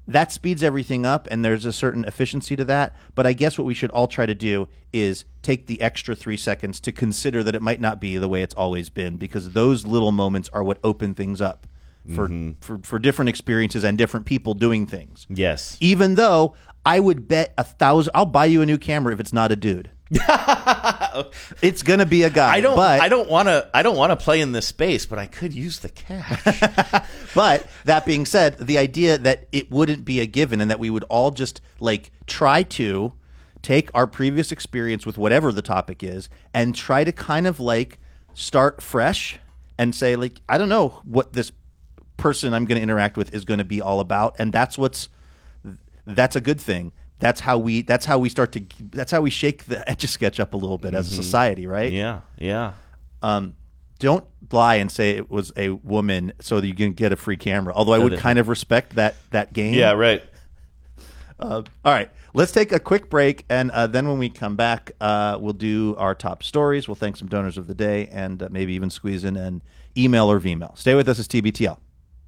that speeds everything up, and there's a certain efficiency to that. But I guess what we should all try to do is take the extra three seconds to consider that it might not be the way it's always been, because those little moments are what open things up for Mm-hmm. for, for different experiences and different people doing things. Yes. Even though I would bet a thousand, I'll buy you a new camera if it's not a dude. It's gonna be a guy. I don't. But, I don't want to. I don't want to play in this space, but I could use the cash. But that being said, the idea that it wouldn't be a given and that we would all just like try to take our previous experience with whatever the topic is and try to kind of like start fresh and say like, I don't know what this person I'm going to interact with is going to be all about, and that's what's that's a good thing. That's how we. That's how we start to. That's how we shake the Etch-a-Sketch up a little bit as a society, right? Yeah, yeah. Um, don't lie and say it was a woman so that you can get a free camera. Although I would kind of respect that that game. Yeah, right. Uh, all right, let's take a quick break, and uh, then when we come back, uh, we'll do our top stories. We'll thank some donors of the day, and uh, maybe even squeeze in an email or V-mail. Stay with us. It's T B T L.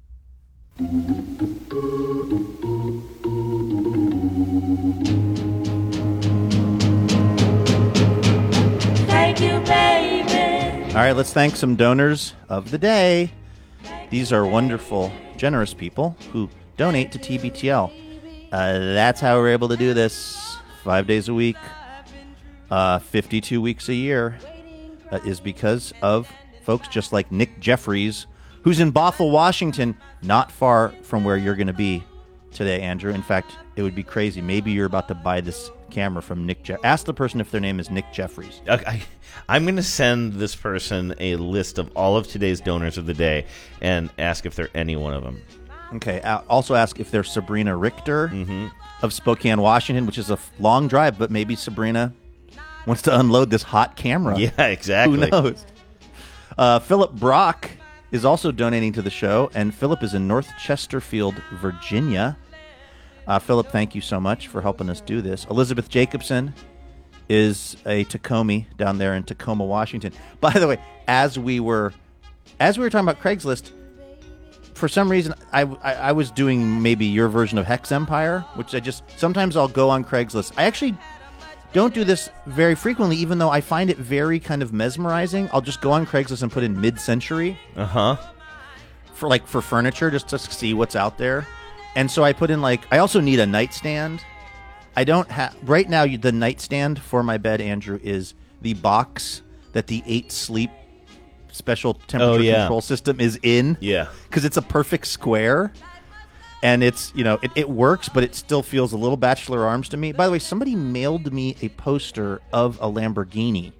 Thank you, baby. All right, let's thank some donors of the day. These are wonderful, generous people who donate to T B T L. Uh, that's how we're able to do this five days a week, uh, fifty-two weeks a year, uh, is because of folks just like Nick Jeffries, who's in Bothell, Washington, not far from where you're going to be today, Andrew. In fact, it would be crazy. Maybe you're about to buy this camera from Nick Jeff. Ask the person if their name is Nick Jeffries. Okay, I, I'm going to send this person a list of all of today's donors of the day and ask if they're any one of them. Okay. Uh, also ask if they're Sabrina Richter mm-hmm. of Spokane, Washington, which is a f- long drive, but maybe Sabrina wants to unload this hot camera. Yeah, exactly. Who knows? Uh, Philip Brock is also donating to the show, and Philip is in North Chesterfield, Virginia. Uh, Philip, thank you so much for helping us do this. Elizabeth Jacobson is a Tacoma down there in Tacoma, Washington. By the way, as we were as we were talking about Craigslist, for some reason I, I, I was doing maybe your version of Hex Empire, which I just sometimes I'll go on Craigslist. I actually don't do this very frequently, even though I find it very kind of mesmerizing. I'll just go on Craigslist and put in mid-century. Uh-huh. For like for furniture, just to see what's out there. And so I put in like, I also need a nightstand. I don't have, right now you, the nightstand for my bed, Andrew, is the box that the eight Sleep special temperature oh, yeah. control system is in. Yeah. Because it's a perfect square. And it's, you know, it, it works, but it still feels a little Bachelor Arms to me. By the way, somebody mailed me a poster of a Lamborghini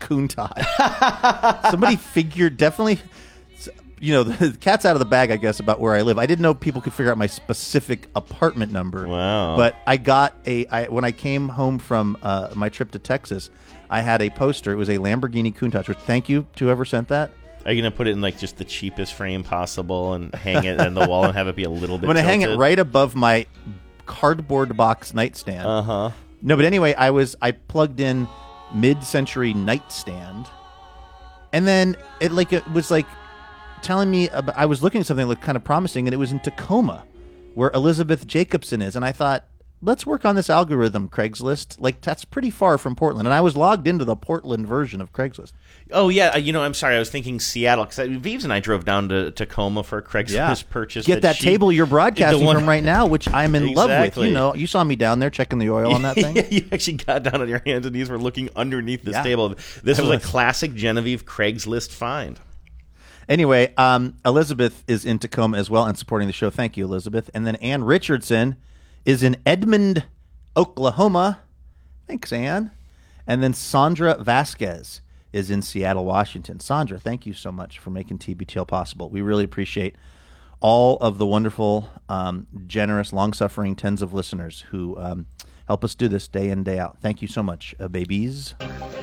Countach. Somebody figured, definitely, you know, the cat's out of the bag, I guess, about where I live. I didn't know people could figure out my specific apartment number. Wow. But I got a, I, when I came home from uh, my trip to Texas, I had a poster. It was a Lamborghini Countach, which thank you to whoever sent that. Are you going to put it in like just the cheapest frame possible and hang it on the wall and have it be a little bit I'm going to hang it tilted? right above my cardboard box nightstand. Uh-huh. No, but anyway, I was I plugged in mid-century nightstand, and then it like it was like telling me about, I was looking at something that looked kind of promising, and it was in Tacoma, where Elizabeth Jacobson is, and I thought, let's work on this algorithm, Craigslist. Like, that's pretty far from Portland. And I was logged into the Portland version of Craigslist. Oh, yeah. You know, I'm sorry. I was thinking Seattle. Because Vives and I drove down to Tacoma for a Craigslist yeah. purchase. Get that she, table you're broadcasting one, from right now, which I'm in exactly. love with. You know, you saw me down there checking the oil on that thing. Yeah, you actually got down on your hands and knees. Were looking underneath this yeah. table. This was, was a classic Genevieve Craigslist find. Anyway, um, Elizabeth is in Tacoma as well and supporting the show. Thank you, Elizabeth. And then Ann Richardson is in Edmond, Oklahoma. Thanks, Ann. And then Sandra Vasquez is in Seattle, Washington. Sandra, thank you so much for making T B T L possible. We really appreciate all of the wonderful, um, generous, long-suffering tens of listeners who um, help us do this day in, day out. Thank you so much, uh, babies.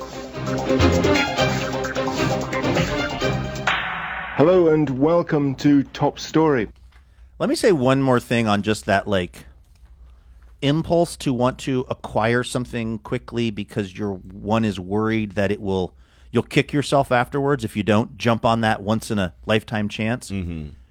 Hello and welcome to Top Story. Let me say one more thing on just that, like, impulse to want to acquire something quickly because you're one is worried that it will you'll kick yourself afterwards if you don't jump on that once in a lifetime chance. Mm-hmm.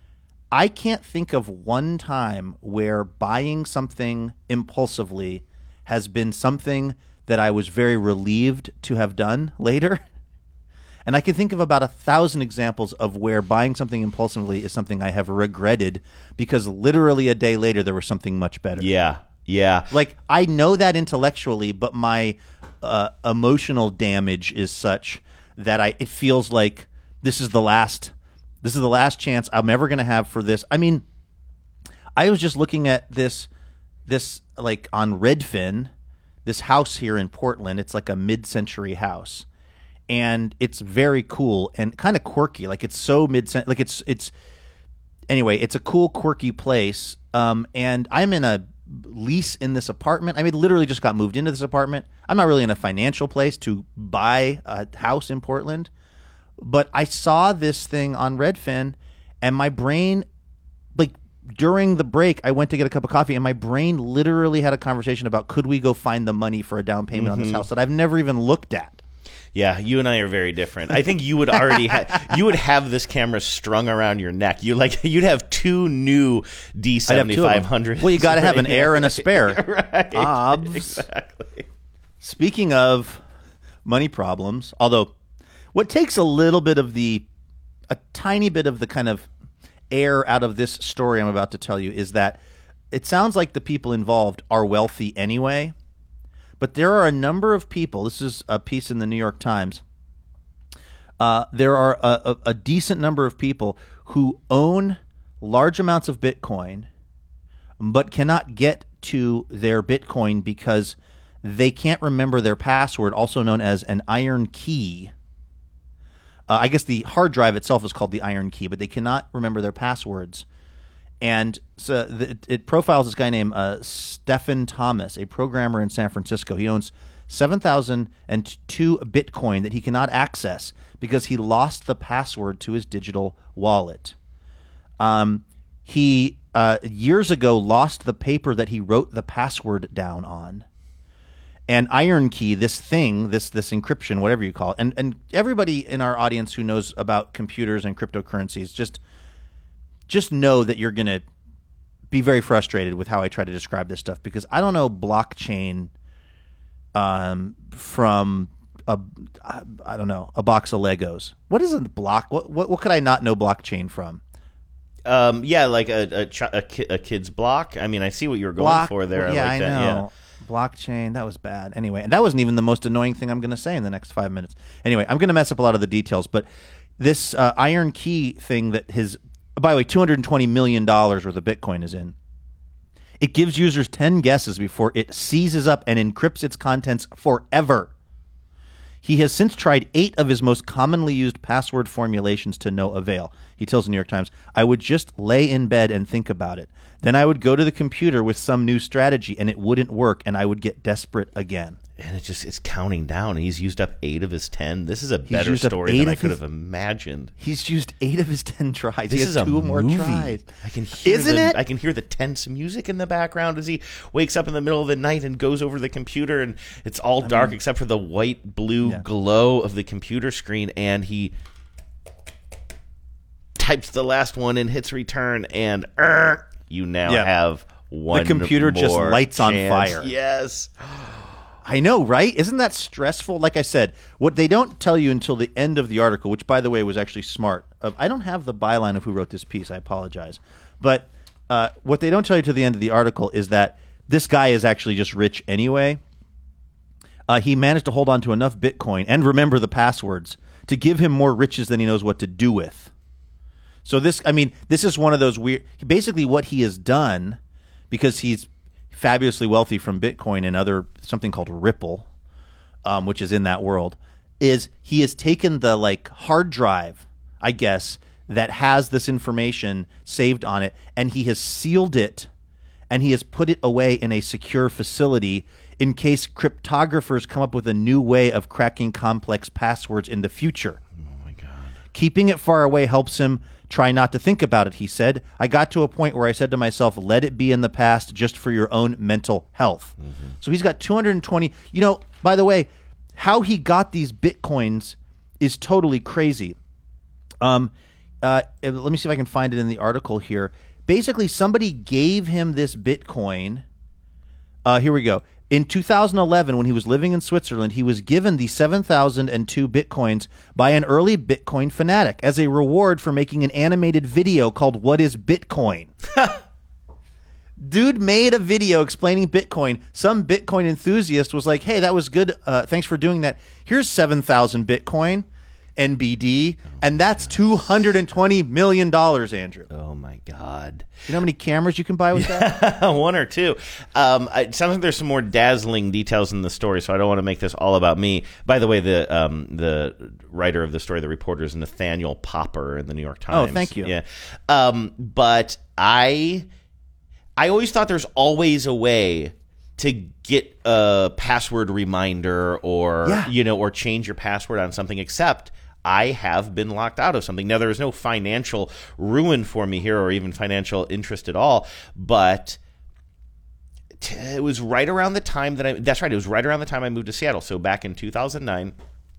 I can't think of one time where buying something impulsively has been something that I was very relieved to have done later. And I can think of about a thousand examples of where buying something impulsively is something I have regretted because literally a day later there was something much better. Yeah, yeah. Like, I know that intellectually, but my uh, emotional damage is such that I it feels like this is the last this is the last chance I'm ever going to have for this. I mean, I was just looking at this this like on Redfin, this house here in Portland. It's like a mid-century house. And it's very cool and kind of quirky. Like, it's so mid like it's it's anyway, it's a cool, quirky place. Um, and I'm in a lease in this apartment. I mean, literally just got moved into this apartment. I'm not really in a financial place to buy a house in Portland. But I saw this thing on Redfin, and my brain, like, during the break, I went to get a cup of coffee, and my brain literally had a conversation about, could we go find the money for a down payment mm-hmm. on this house that I've never even looked at. Yeah, you and I are very different. I think you would already ha- you would have this camera strung around your neck. You like you'd have two new D seventy-five hundreds. Well, you got to have an Air and a spare. Right. Obs. Exactly. Speaking of money problems, although what takes a little bit of the a tiny bit of the kind of air out of this story I'm about to tell you is that it sounds like the people involved are wealthy anyway. But there are a number of people, this is a piece in the New York Times, uh, there are a, a, a decent number of people who own large amounts of Bitcoin but cannot get to their Bitcoin because they can't remember their password, also known as an iron key. Uh, I guess the hard drive itself is called the iron key, but they cannot remember their passwords. And so the, it profiles this guy named uh, Stephen Thomas, a programmer in San Francisco. He owns seven thousand two Bitcoin that he cannot access because he lost the password to his digital wallet. Um, he, uh, years ago, lost the paper that he wrote the password down on. And Iron Key, this thing, this this encryption, whatever you call it, and, and everybody in our audience who knows about computers and cryptocurrencies, just... Just know that you're going to be very frustrated with how I try to describe this stuff because I don't know blockchain um, from a I don't know a box of Legos. What is a block? What what, what could I not know blockchain from? Um, yeah, like a a, ch- a, ki- a kid's block. I mean, I see what you were going block, for there. Yeah, I, like I that. know. Yeah. Blockchain, that was bad. Anyway, and that wasn't even the most annoying thing I'm going to say in the next five minutes. Anyway, I'm going to mess up a lot of the details, but this uh, Iron Key thing that his by the way, two hundred twenty million dollars worth of Bitcoin is in. It gives users ten guesses before it seizes up and encrypts its contents forever. He has since tried eight of his most commonly used password formulations to no avail. He tells the New York Times, I would just lay in bed and think about it. Then I would go to the computer with some new strategy and it wouldn't work and I would get desperate again. And it just it's counting down. He's used up eight of his ten. This is a better story than I could his, have imagined. He's used eight of his ten tries. This he has is a two more movie. tries. I can hear Isn't the, it? I can hear the tense music in the background as he wakes up in the middle of the night and goes over to the computer, and it's all I dark mean, except for the white blue yeah. glow of the computer screen, and he types the last one and hits return, and uh, you now yeah. have one. The computer more just lights chance. on fire. Yes. I know, right? Isn't that stressful? Like I said, what they don't tell you until the end of the article, which, by the way, was actually smart. Uh, I don't have the byline of who wrote this piece. I apologize. But uh, what they don't tell you to the end of the article is that this guy is actually just rich anyway. Uh, he managed to hold on to enough Bitcoin and remember the passwords to give him more riches than he knows what to do with. So this, I mean, this is one of those weird... Basically what he has done, because he's fabulously wealthy from Bitcoin and other something called Ripple, um, which is in that world, is he has taken the like hard drive, I guess, that has this information saved on it, and he has sealed it, and he has put it away in a secure facility in case cryptographers come up with a new way of cracking complex passwords in the future. Oh my God! Keeping it far away helps him try not to think about it, he said. I got to a point where I said to myself, let it be in the past just for your own mental health. Mm-hmm. So he's got two hundred twenty. You know, by the way, how he got these Bitcoins is totally crazy. Um, uh, let me see if I can find it in the article here. Basically, somebody gave him this Bitcoin. Uh, here we go. In two thousand eleven, when he was living in Switzerland, he was given the seven thousand two Bitcoins by an early Bitcoin fanatic as a reward for making an animated video called What is Bitcoin? Dude made a video explaining Bitcoin. Some Bitcoin enthusiast was like, hey, that was good. Uh, thanks for doing that. Here's seven thousand Bitcoin, N B D, and that's two hundred twenty million dollars, Andrew. Oh, my God. You know how many cameras you can buy with that? One or two. Um, it sounds like there's some more dazzling details in the story, so I don't want to make this all about me. By the way, the um, the writer of the story, the reporter, is Nathaniel Popper in the New York Times. Oh, thank you. Yeah, um, but I... I always thought there's always a way to get a password reminder or, yeah. you know, or change your password on something, except I have been locked out of something. Now, there is no financial ruin for me here or even financial interest at all, but t- it was right around the time that I, that's right, it was right around the time I moved to Seattle. So back in two thousand nine,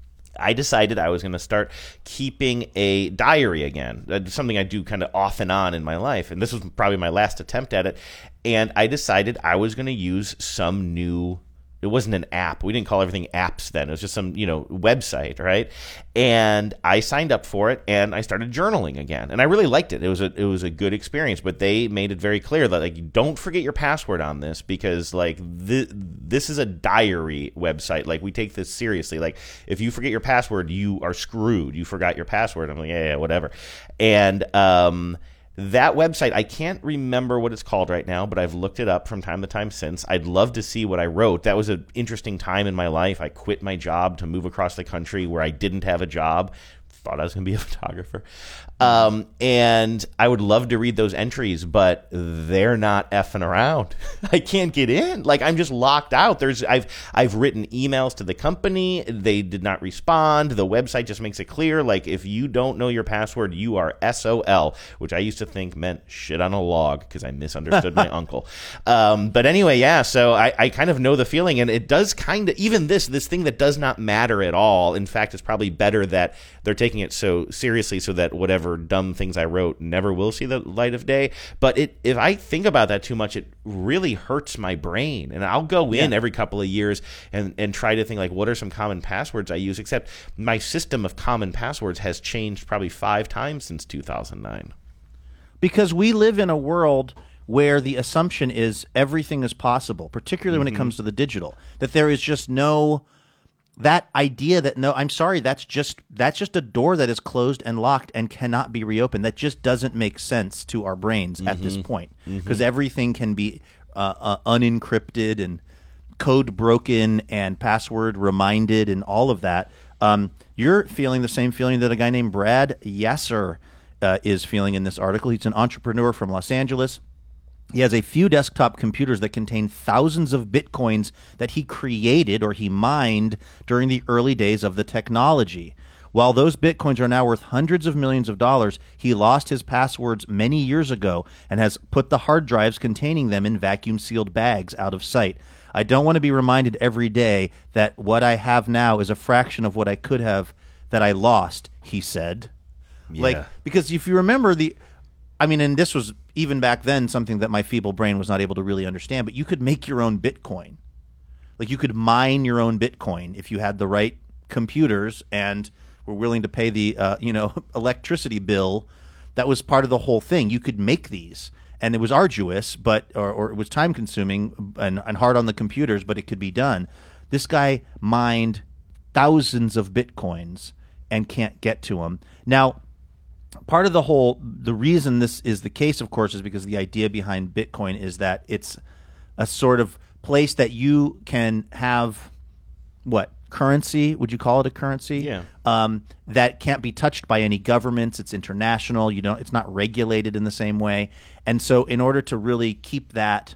I decided I was going to start keeping a diary again. That's something I do kind of off and on in my life. And this was probably my last attempt at it. And I decided I was going to use some new, it wasn't an app. We didn't call everything apps then. It was just some, you know, website, right? And I signed up for it and I started journaling again. And I really liked it. It was a it was a good experience, but they made it very clear that, like, don't forget your password on this, because, like, th- this is a diary website. Like, we take this seriously. Like, if you forget your password, you are screwed. You forgot your password. I'm like, yeah, yeah, whatever. And um that website, I can't remember what it's called right now, but I've looked it up from time to time since. I'd love to see what I wrote. That was an interesting time in my life. I quit my job to move across the country where I didn't have a job. Thought I was going to be a photographer. Um, and I would love to read those entries, but they're not effing around. I can't get in. Like, I'm just locked out. There's I've I've written emails to the company. They did not respond. The website just makes it clear, like, if you don't know your password, you are S O L, which I used to think meant shit on a log because I misunderstood my uncle. Um, but anyway, yeah, so I, I kind of know the feeling, and it does kind of, even this, this thing that does not matter at all. In fact, it's probably better that they're taking it so seriously so that whatever dumb things I wrote never will see the light of day. But it, if I think about that too much, it really hurts my brain. And I'll go in yeah. every couple of years and, and try to think, like, what are some common passwords I use? Except my system of common passwords has changed probably five times since two thousand nine. Because we live in a world where the assumption is everything is possible, particularly mm-hmm. when it comes to the digital, that there is just no... That idea that, no, I'm sorry, that's just that's just a door that is closed and locked and cannot be reopened. That just doesn't make sense to our brains mm-hmm. at this point, because mm-hmm. everything can be uh, uh, unencrypted and code broken and password reminded and all of that. Um, you're feeling the same feeling that a guy named Brad Yasser uh, is feeling in this article. He's an entrepreneur from Los Angeles. He has a few desktop computers that contain thousands of Bitcoins that he created or he mined during the early days of the technology. While those Bitcoins are now worth hundreds of millions of dollars, he lost his passwords many years ago and has put the hard drives containing them in vacuum-sealed bags out of sight. I don't want to be reminded every day that what I have now is a fraction of what I could have that I lost, he said. Yeah. Like, because if you remember the... I mean, and this was even back then something that my feeble brain was not able to really understand, but you could make your own Bitcoin. Like, you could mine your own Bitcoin if you had the right computers and were willing to pay the, uh, you know, electricity bill. That was part of the whole thing. You could make these, and it was arduous, but or, or it was time consuming and, and hard on the computers, but it could be done. This guy mined thousands of Bitcoins and can't get to them. Now, part of the whole, the reason this is the case, of course, is because the idea behind Bitcoin is that it's a sort of place that you can have, what, currency? Would you call it a currency? Yeah. Um, that can't be touched by any governments. It's international. You don't. It's not regulated in the same way. And so, in order to really keep that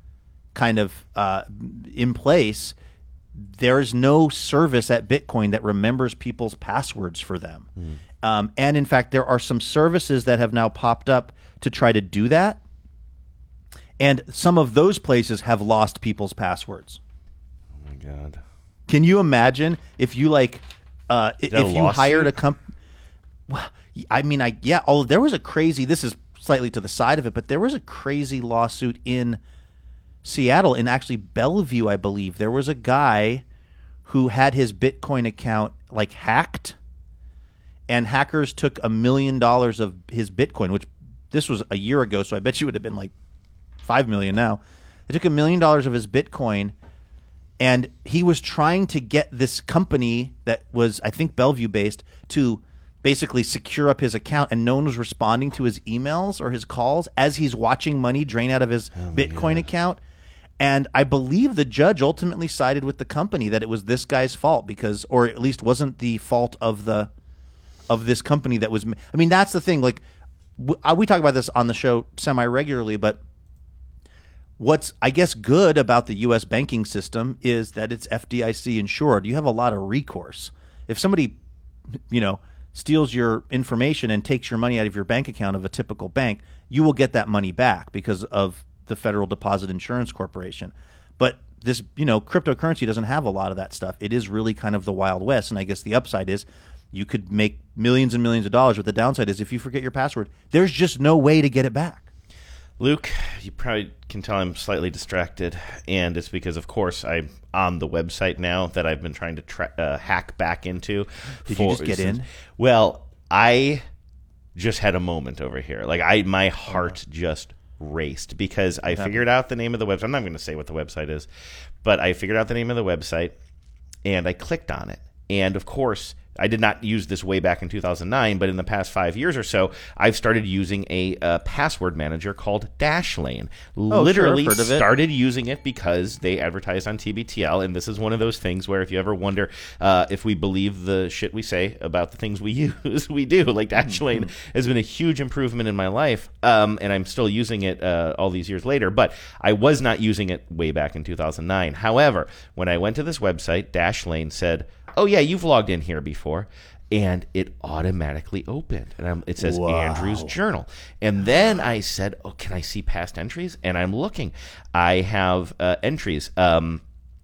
kind of uh, in place, there is no service at Bitcoin that remembers people's passwords for them. Mm. Um, and in fact, there are some services that have now popped up to try to do that. And some of those places have lost people's passwords. Oh my God. Can you imagine if you like, uh, if you lawsuit? hired a company? Well, I mean, I yeah. Oh, there was a crazy. This is slightly to the side of it, but there was a crazy lawsuit in Seattle, in actually Bellevue, I believe. There was a guy who had his Bitcoin account like hacked, and hackers took a million dollars of his Bitcoin, which this was a year ago, so I bet you would have been like five million now. They took a million dollars of his Bitcoin, and he was trying to get this company that was, I think, Bellevue based to basically secure up his account, and no one was responding to his emails or his calls as he's watching money drain out of his oh Bitcoin God. account. And I believe the judge ultimately sided with the company that it was this guy's fault because, or at least wasn't the fault of the of this company that was. I mean, that's the thing. Like we talk about this on the show semi-regularly, but what's, I guess, good about the U S banking system is that it's F D I C insured. You have a lot of recourse. If somebody, you know, steals your information and takes your money out of your bank account of a typical bank, you will get that money back because of the Federal Deposit Insurance Corporation. But this, you know, cryptocurrency doesn't have a lot of that stuff. It is really kind of the Wild West. And I guess the upside is you could make millions and millions of dollars, but the downside is if you forget your password, there's just no way to get it back. Luke, you probably can tell I'm slightly distracted, and it's because, of course, I'm on the website now that I've been trying to tra- uh, hack back into. Did you just get in? Well, I just had a moment over here. Like, I, my heart just raced because I figured out the name of the website. I'm not going to say what the website is, but I figured out the name of the website, and I clicked on it. And, of course, I did not use this way back in two thousand nine, but in the past five years or so, I've started using a uh, password manager called Dashlane. Oh, Literally sure, I've heard of it. started using it because they advertised on T B T L, and this is one of those things where if you ever wonder uh, if we believe the shit we say about the things we use, we do. Like Dashlane mm-hmm. has been a huge improvement in my life, um, and I'm still using it uh, all these years later, but I was not using it way back in two thousand nine. However, when I went to this website, Dashlane said, oh, yeah, you've logged in here before. And it automatically opened. And I'm, it says wow. Andrew's Journal. And then I said, oh, can I see past entries? And I'm looking. I have uh, entries. Um,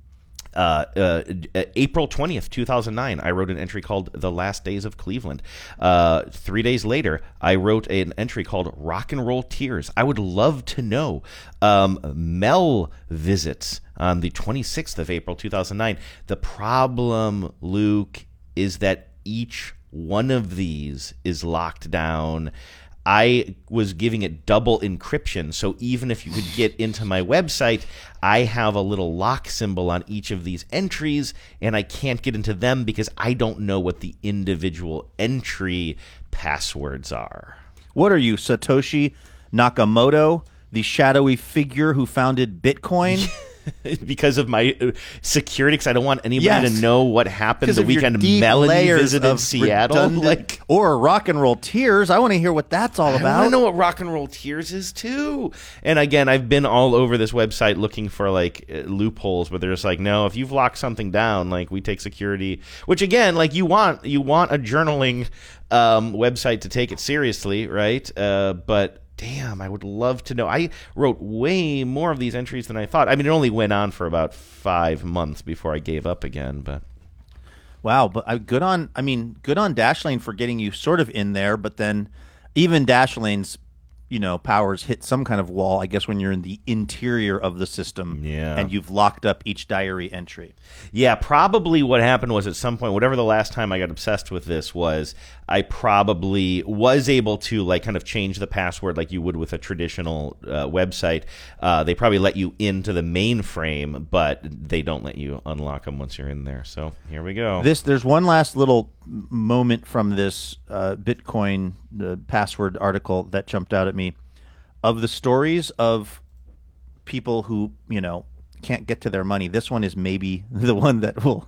uh, uh, April twentieth, two thousand nine, I wrote an entry called The Last Days of Cleveland. Uh, three days later, I wrote an entry called Rock and Roll Tears. I would love to know. Um, Mel visits on the twenty-sixth of April, two thousand nine. The problem, Luke, is that each one of these is locked down. I was giving it double encryption, so even if you could get into my website, I have a little lock symbol on each of these entries, and I can't get into them because I don't know what the individual entry passwords are. What are you, Satoshi Nakamoto, the shadowy figure who founded Bitcoin? Because of my security, because I don't want anybody yes. to know what happened the weekend deep Melanie visited Seattle. Like, or Rock and Roll Tears. I want to hear what that's all about. I want to know what Rock and Roll Tears is too. And again, I've been all over this website looking for like loopholes, but they're just like, no, if you've locked something down, like we take security. Which again, like you want you want a journaling um, website to take it seriously, right? Uh, but damn, I would love to know. I wrote way more of these entries than I thought. I mean, it only went on for about five months before I gave up again. But wow, but I, good on. I mean, good on Dashlane for getting you sort of in there. But then, even Dashlane's, you know, powers hit some kind of wall. I guess when you're in the interior of the system, yeah. and you've locked up each diary entry. Yeah, probably what happened was at some point, whatever the last time I got obsessed with this was, I probably was able to like kind of change the password like you would with a traditional uh, website. Uh, they probably let you into the mainframe, but they don't let you unlock them once you're in there. So here we go. This there's one last little moment from this uh, Bitcoin uh, password article that jumped out at me. Of the stories of people who, you know, can't get to their money, this one is maybe the one that will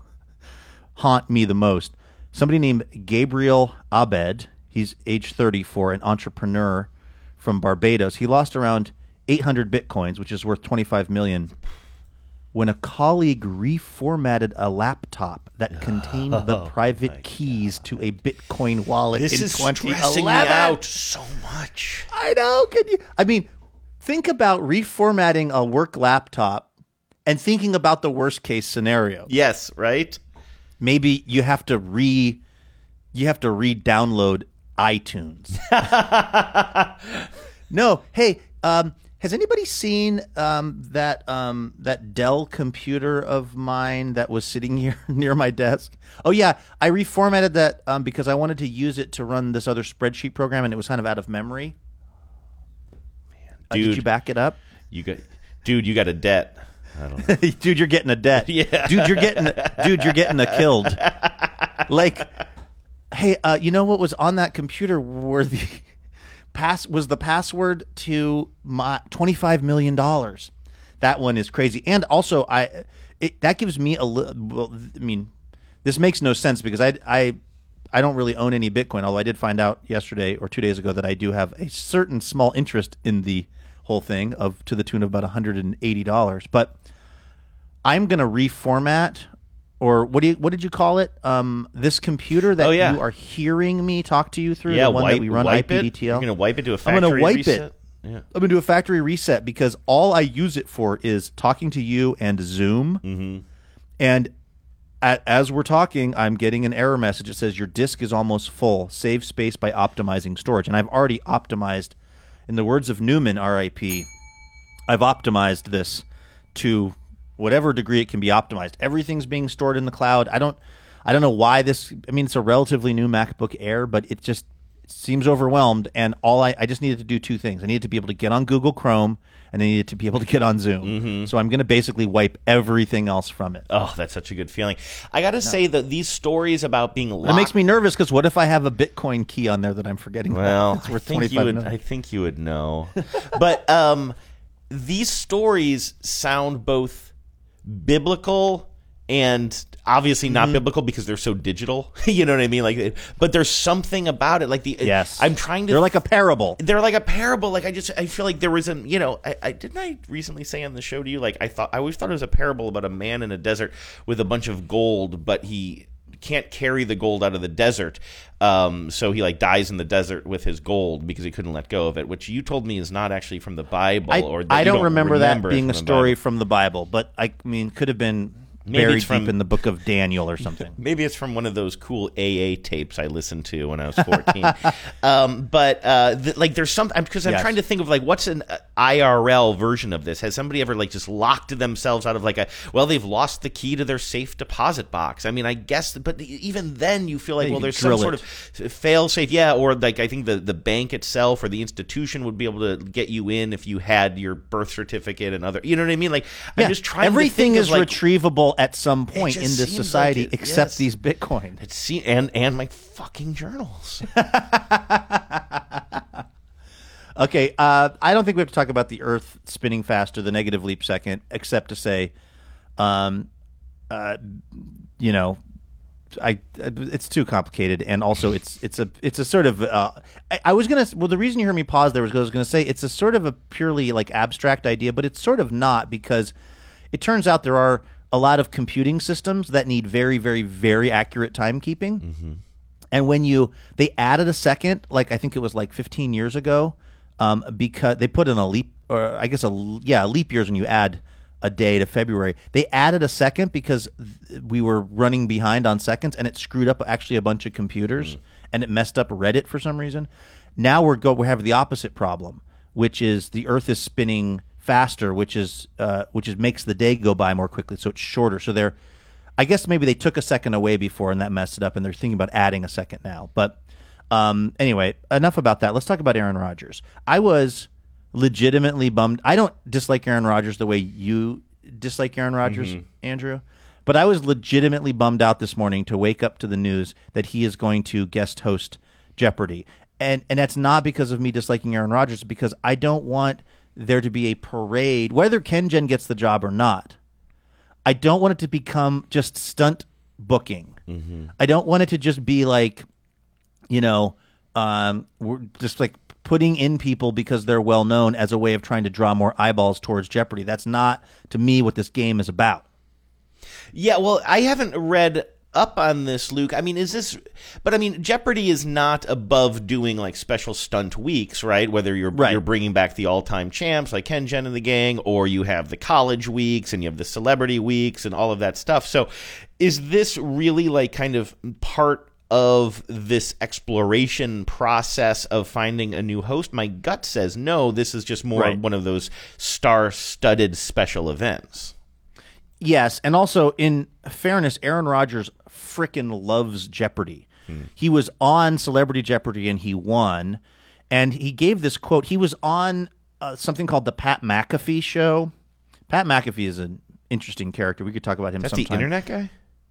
haunt me the most. Somebody named Gabriel Abed, he's age thirty-four, an entrepreneur from Barbados. He lost around eight hundred bitcoins, which is worth twenty-five million dollars, when a colleague reformatted a laptop that contained the oh, private keys God. to a Bitcoin wallet this in is twenty eleven. stressing me out so much. I know. Can you? I mean, think about reformatting a work laptop and thinking about the worst case scenario. Yes, right? Maybe you have to re, you have to re-download iTunes. No, hey, um, has anybody seen um, that um, that Dell computer of mine that was sitting here near my desk? Oh, yeah, I reformatted that um, because I wanted to use it to run this other spreadsheet program, and it was kind of out of memory. Man, uh, dude, did you back it up? You got, dude, you got a debt. I don't know. Dude, you're getting a debt. Yeah. Dude, you're getting dude, you're getting a killed. Like, hey, uh, you know what was on that computer were the pass was the password to my twenty-five million dollars. That one is crazy. And also I it, that gives me a little well, I mean, this makes no sense because I I I don't really own any Bitcoin, although I did find out yesterday or two days ago that I do have a certain small interest in the whole thing of to the tune of about one hundred eighty dollars. But I'm going to reformat, or what do you, what did you call it? Um, this computer that oh, yeah. you are hearing me talk to you through, yeah, the one wipe, that we run wipe I P D it? T L. You're going to wipe it to a factory I'm going to wipe reset? it. Yeah. I'm going to do a factory reset because all I use it for is talking to you and Zoom. Mm-hmm. And at, as we're talking, I'm getting an error message. It says your disk is almost full. Save space by optimizing storage. And I've already optimized, in the words of Newman, R I P, I've optimized this to whatever degree it can be optimized. Everything's being stored in the cloud. I don't I don't know why this I mean it's a relatively new MacBook Air, but it just seems overwhelmed, and all I, I just needed to do two things. I needed to be able to get on Google Chrome, and I needed to be able to get on Zoom. Mm-hmm. So I'm going to basically wipe everything else from it. Oh, that's such a good feeling. I got to no. say that these stories about being locked... It makes me nervous because what if I have a Bitcoin key on there that I'm forgetting? Well, it's worth I, think you would, I think you would know. But um, these stories sound both biblical and obviously not mm-hmm. biblical because they're so digital. You know what I mean? Like, but there's something about it. Like the yes, I'm trying to. They're like a parable. They're like a parable. Like I just I feel like there was an you know I, I didn't I recently say on the show to you like I thought I always thought it was a parable about a man in a desert with a bunch of gold, but he can't carry the gold out of the desert, um, so he like dies in the desert with his gold because he couldn't let go of it. Which you told me is not actually from the Bible. I, or I don't, don't remember, remember that being a from story Bible. from the Bible, but I mean, could have been. Maybe buried it's from, deep in the book of Daniel or something. Maybe it's from one of those cool A A tapes I listened to when I was fourteen. um, but uh, th- like, there's some because I'm, I'm yes. trying to think of like what's an uh, I R L version of this. Has somebody ever like just locked themselves out of like a well, they've lost the key to their safe deposit box? I mean, I guess, but even then you feel like yeah, well, there's some it. sort of fail safe, yeah, or like I think the the bank itself or the institution would be able to get you in if you had your birth certificate and other. You know what I mean? Like yeah. I'm just trying. Everything to think is of, like, retrievable at some point in this society, like it, except yes. these Bitcoin. It's see, and and my fucking journals. Okay, uh, I don't think we have to talk about the Earth spinning faster, the negative leap second, except to say, um, uh, you know, I it's too complicated, and also it's it's a it's a sort of uh, I, I was gonna well the reason you heard me pause there was because I was gonna say it's a sort of a purely like abstract idea, but it's sort of not because it turns out there are a lot of computing systems that need very, very, very accurate timekeeping. Mm-hmm. And when you they added a second, like I think it was like fifteen years ago, um, because they put in a leap, or I guess a yeah, leap years when you add a day to February. They added a second because th- we were running behind on seconds, and it screwed up actually a bunch of computers, mm. and it messed up Reddit for some reason. Now we're go we have the opposite problem, which is the Earth is spinning faster, which is uh, which is makes the day go by more quickly, so it's shorter. So they're, I guess maybe they took a second away before and that messed it up, and they're thinking about adding a second now. But um, anyway, enough about that. Let's talk about Aaron Rodgers. I was legitimately bummed. I don't dislike Aaron Rodgers the way you dislike Aaron Rodgers, mm-hmm. Andrew, but I was legitimately bummed out this morning to wake up to the news that he is going to guest host Jeopardy, and and that's not because of me disliking Aaron Rodgers, it's because I don't want there to be a parade, whether Ken Jen gets the job or not. I don't want it to become just stunt booking. Mm-hmm. I don't want it to just be like, you know, um, we're just like putting in people because they're well known as a way of trying to draw more eyeballs towards Jeopardy. That's not, to me, what this game is about. Yeah, well, I haven't read up on this, Luke. I mean, is this... But, I mean, Jeopardy is not above doing, like, special stunt weeks, right? Whether you're right. you're bringing back the all-time champs, like Ken Jen and the gang, or you have the college weeks, and you have the celebrity weeks, and all of that stuff. So, is this really, like, kind of part of this exploration process of finding a new host? My gut says no. This is just more Right. one of those star-studded special events. Yes, and also in fairness, Aaron Rodgers frickin' loves Jeopardy. Hmm. He was on Celebrity Jeopardy and he won, and he gave this quote. He was on uh, something called the Pat McAfee Show. Pat McAfee is an interesting character. We could talk about him That's sometime. the internet guy?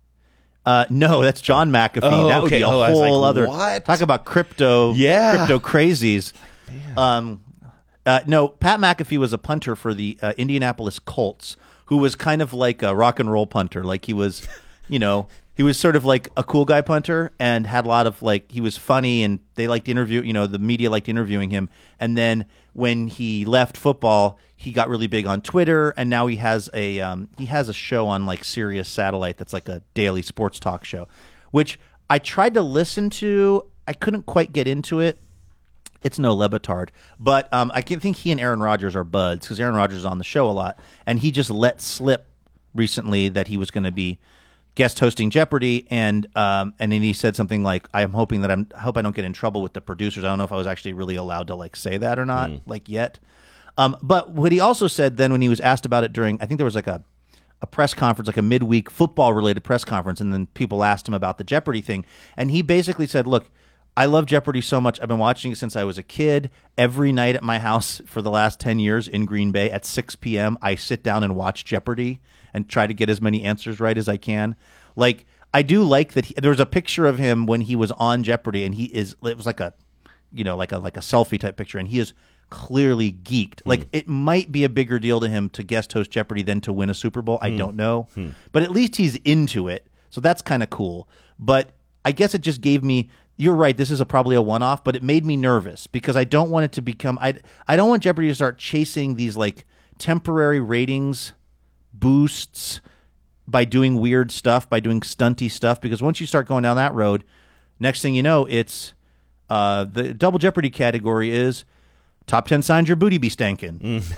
Uh, no, that's John McAfee. Oh, that would okay. be a Oh, I was whole like, other what? talk about crypto. Yeah. crypto crazies. Um, uh, no, Pat McAfee was a punter for the uh, Indianapolis Colts, who was kind of like a rock and roll punter. Like he was, you know, he was sort of like a cool guy punter and had a lot of like, he was funny and they liked interview, you know, the media liked interviewing him. And then when he left football, he got really big on Twitter, and now he has a um, he has a show on like Sirius Satellite that's like a daily sports talk show, which I tried to listen to. I couldn't quite get into it. It's no Le Batard, but um, I can think he and Aaron Rodgers are buds because Aaron Rodgers is on the show a lot, and he just let slip recently that he was going to be guest hosting Jeopardy, and um, and then he said something like, "I'm hoping that I'm I hope I don't get in trouble with the producers." I don't know if I was actually really allowed to like say that or not, mm. like yet. Um, but what he also said then when he was asked about it during, I think there was like a, a press conference, like a midweek football-related press conference, and then people asked him about the Jeopardy thing, and he basically said, look, I love Jeopardy so much. I've been watching it since I was a kid. Every night at my house for the last ten years in Green Bay at six p.m., I sit down and watch Jeopardy and try to get as many answers right as I can. Like, I do like that. He, there was a picture of him when he was on Jeopardy, and he is, it was like a, you know, like a, like a selfie type picture, and he is clearly geeked. Like, it might be a bigger deal to him to guest host Jeopardy than to win a Super Bowl. I Hmm. don't know. Hmm. But at least he's into it. So that's kind of cool. But I guess it just gave me, you're right, this is a, probably a one-off, but it made me nervous because I don't want it to become, I, I don't want Jeopardy to start chasing these like temporary ratings boosts by doing weird stuff, by doing stunty stuff, because once you start going down that road, next thing you know, it's uh, the Double Jeopardy category is top ten signs your booty be stankin'.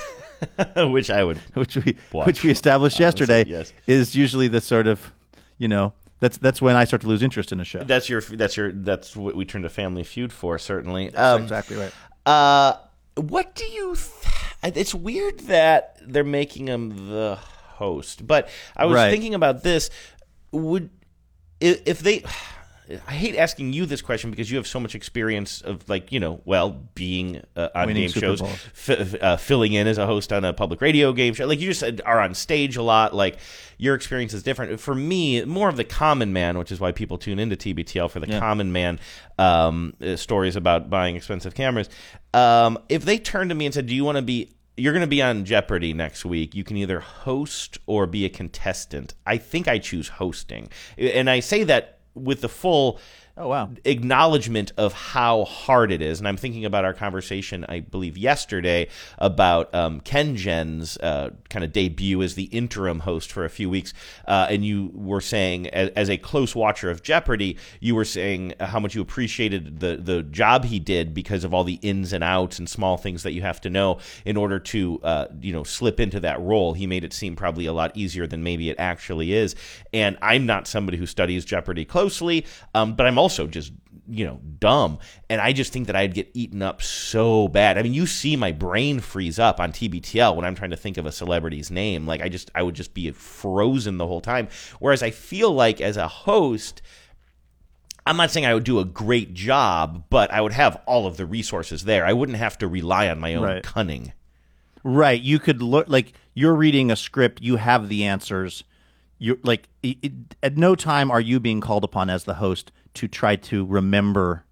Mm. which I would which we watch. which we established yesterday yes. is usually the sort of, you know, that's that's when I start to lose interest in a show. That's your that's your that's what we turn to Family Feud for, certainly. That's um, exactly right. Uh, what do you? Th- it's weird that they're making him the host, but I was Right. thinking about this. Would if, if they? I hate asking you this question because you have so much experience of, like, you know, well, being uh, on Winning game Super shows, Bowls. f- uh, filling in as a host on a public radio game show. Like, you just said, are on stage a lot. Like, your experience is different. For me, more of the common man, which is why people tune into T B T L for the Yeah. common man um, uh, stories about buying expensive cameras. Um, if they turned to me and said, do you want to be you're going to be on Jeopardy next week. You can either host or be a contestant. I think I choose hosting. And I say that with the full oh wow acknowledgement of how hard it is. And I'm thinking about our conversation, I believe, yesterday about um, Ken Jen's uh, kind of debut as the interim host for a few weeks. Uh, and you were saying, as, as a close watcher of Jeopardy, you were saying how much you appreciated the, the job he did because of all the ins and outs and small things that you have to know in order to uh, you know, slip into that role. He made it seem probably a lot easier than maybe it actually is. And I'm not somebody who studies Jeopardy closely, um, but I'm also just, you know, dumb. And I just think that I'd get eaten up so bad. I mean, you see my brain freeze up on T B T L when I'm trying to think of a celebrity's name. Like, I just, I would just be frozen the whole time. Whereas I feel like as a host, I'm not saying I would do a great job, but I would have all of the resources there. I wouldn't have to rely on my own Right. cunning. Right. You could look like you're reading a script. You have the answers. You're like, it, it, at no time are you being called upon as the host to try to remember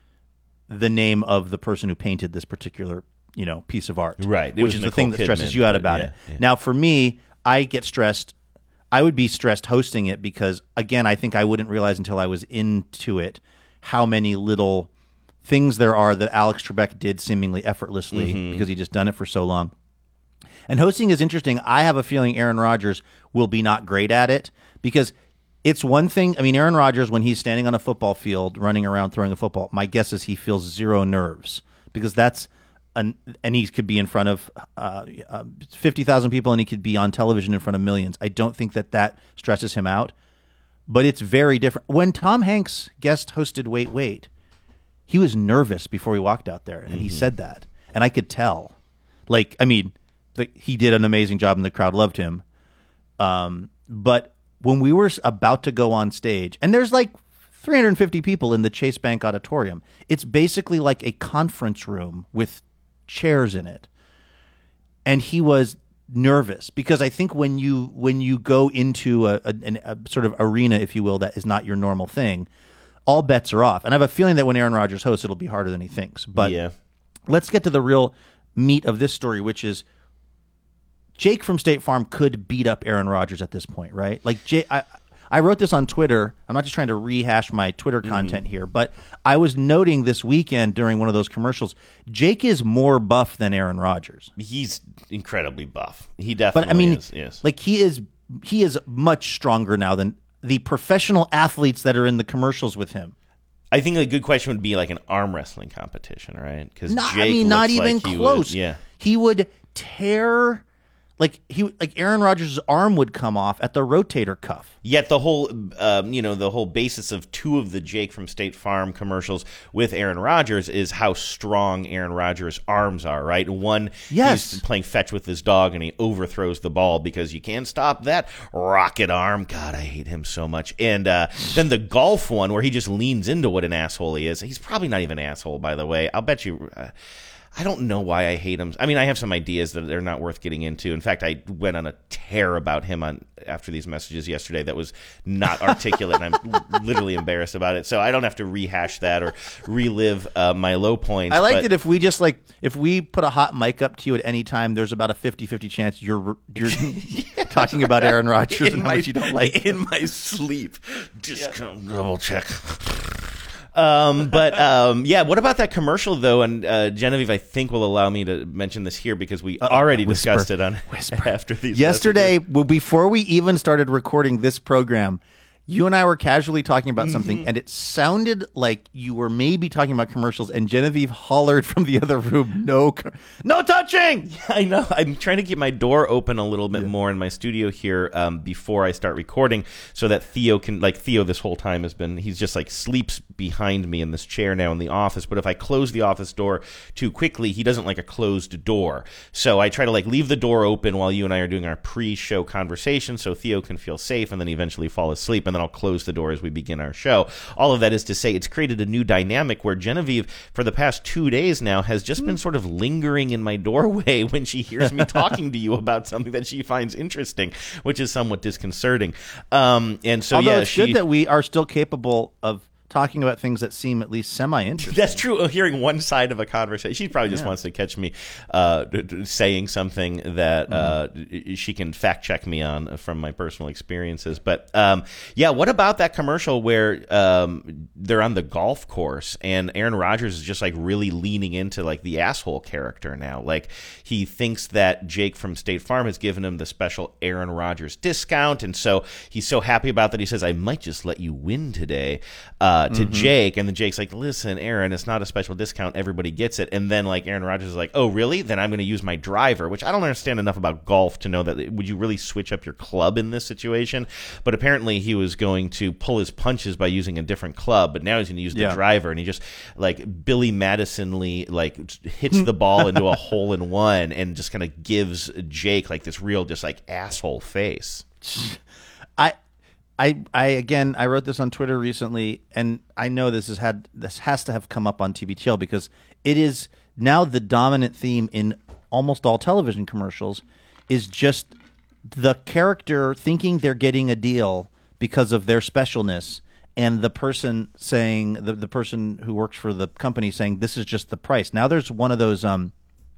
the name of the person who painted this particular, you know, piece of art. Right. It Which was is the Nicole thing that stresses Kidman, you out but about yeah, it. yeah. Now, for me, I get stressed. I would be stressed hosting it because, again, I think I wouldn't realize until I was into it how many little things there are that Alex Trebek did seemingly effortlessly Mhm. because he just done it for so long. And hosting is interesting. I have a feeling Aaron Rodgers will be not great at it because it's one thing. I mean, Aaron Rodgers, when he's standing on a football field, running around, throwing a football, my guess is he feels zero nerves because that's an, and he could be in front of uh, uh, fifty thousand people and he could be on television in front of millions. I don't think that that stresses him out. but it's very different. When Tom Hanks guest hosted Wait, Wait, he was nervous before he walked out there, and mm-hmm. he said that. And I could tell. Like, I mean, the, he did an amazing job, and the crowd loved him. Um, but when we were about to go on stage, and there's like three hundred fifty people in the Chase Bank Auditorium, it's basically like a conference room with chairs in it. And he was nervous because I think when you when you go into a, a, a sort of arena, if you will, that is not your normal thing, all bets are off. And I have a feeling that when Aaron Rodgers hosts, it'll be harder than he thinks. But yeah. Let's get to the real meat of this story, which is Jake from State Farm could beat up Aaron Rodgers at this point, right? Like, Jake, I, I wrote this on Twitter. I'm not just trying to rehash my Twitter content mm-hmm. here, but I was noting this weekend during one of those commercials, Jake is more buff than Aaron Rodgers. He's incredibly buff. He definitely but, I mean, is. Yes. Like, he is, he is much stronger now than the professional athletes that are in the commercials with him. I think a good question would be like an arm wrestling competition, right? Because Jake I mean, not even like close. Would, yeah, he would tear, like he, like Aaron Rodgers' arm would come off at the rotator cuff. Yet the whole, um, you know, the whole basis of two of the Jake from State Farm commercials with Aaron Rodgers is how strong Aaron Rodgers' arms are, right? One, yes. he's playing fetch with his dog and he overthrows the ball because you can't stop that rocket arm. God, I hate him so much. And uh, then the golf one where he just leans into what an asshole he is. He's probably not even an asshole, by the way. I'll bet you... Uh, I don't know why I hate him. I mean, I have some ideas that they're not worth getting into. In fact, I went on a tear about him on after these messages yesterday that was not articulate, and I'm literally embarrassed about it. So I don't have to rehash that or relive uh, my low points. I like but... it if we just like if we put a hot mic up to you at any time, there's about a fifty-fifty chance you're you're yeah. talking about Aaron Rodgers in and my, how much you don't like in my sleep. Just yeah. come double check. Um, but um, yeah, what about that commercial though? And uh, Genevieve, I think, will allow me to mention this here because we Uh-oh. already Whisper. discussed it on Whisper. after these. Yesterday, well, before we even started recording this program, you and I were casually talking about something, mm-hmm. and it sounded like you were maybe talking about commercials, and Genevieve hollered from the other room, no no touching! Yeah, I know. I'm trying to keep my door open a little bit yeah. more in my studio here um, before I start recording so that Theo can, like Theo this whole time has been, he's just like sleeps behind me in this chair now in the office, but if I close the office door too quickly, he doesn't like a closed door. So I try to like leave the door open while you and I are doing our pre-show conversation so Theo can feel safe and then eventually fall asleep, and then I'll close the door as we begin our show. All of that is to say it's created a new dynamic where Genevieve, for the past two days now, has just been sort of lingering in my doorway when she hears me talking to you about something that she finds interesting, which is somewhat disconcerting. Um, and so, Although yeah, it's she, good that we are still capable of talking about things that seem at least semi-interesting. That's true. Hearing one side of a conversation. She probably just yeah. wants to catch me uh, saying something that mm-hmm. uh, she can fact check me on from my personal experiences. But um, yeah, what about that commercial where um, they're on the golf course and Aaron Rodgers is just like really leaning into like the asshole character now? Like he thinks that Jake from State Farm has given him the special Aaron Rodgers discount. And so he's so happy about that. He says, I might just let you win today. Uh, Uh, to mm-hmm. Jake, and then Jake's like, listen, Aaron, it's not a special discount. Everybody gets it. And then like Aaron Rodgers is like, oh, really? Then I'm going to use my driver, which I don't understand enough about golf to know that would you really switch up your club in this situation? But apparently he was going to pull his punches by using a different club, but now he's going to use the yeah. driver, and he just like Billy Madison-ly like hits the ball into a hole in one and just kind of gives Jake like this real just like asshole face. I I, I again, I wrote this on Twitter recently, and I know this has had this has to have come up on T B T L because it is now the dominant theme in almost all television commercials is just the character thinking they're getting a deal because of their specialness, and the person saying the the person who works for the company saying this is just the price. Now there's one of those um.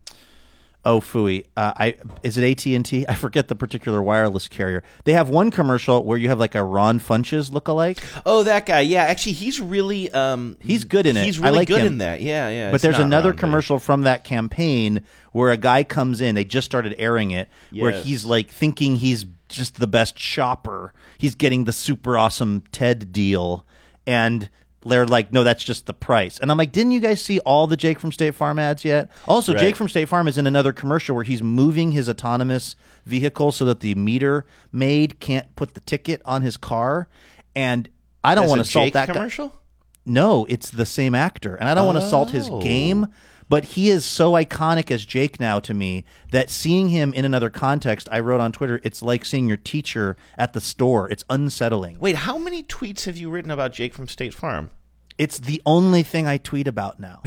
Oh, phooey. Uh, I is it A T and T? I forget the particular wireless carrier. They have one commercial where you have like a Ron Funches lookalike. Oh, that guy. Yeah, actually, he's really um, he's good in it. He's really I like good him. in that. Yeah, yeah. But there's another Ron, commercial but... from that campaign where a guy comes in. They just started airing it, yes. where he's like thinking he's just the best shopper. He's getting the super awesome Ted deal, and they're like, no, that's just the price. And I'm like, didn't you guys see all the Jake from State Farm ads yet? Also, right. Jake from State Farm is in another commercial where he's moving his autonomous vehicle so that the meter maid can't put the ticket on his car. And I don't As want a to assault Jake that commercial? guy. No, it's the same actor. And I don't want to assault his Oh. game, but he is so iconic as Jake now to me that seeing him in another context, I wrote on Twitter, it's like seeing your teacher at the store. It's unsettling. Wait, how many tweets have you written about Jake from State Farm? It's the only thing I tweet about now.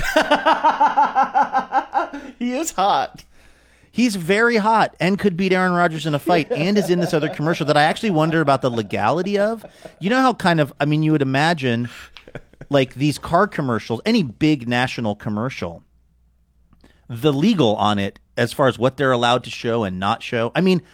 He is hot. He's very hot and could beat Aaron Rodgers in a fight and is in this other commercial that I actually wonder about the legality of. You know how kind of, I mean, you would imagine like these car commercials, any big national commercial, the legal on it as far as what they're allowed to show and not show. I mean,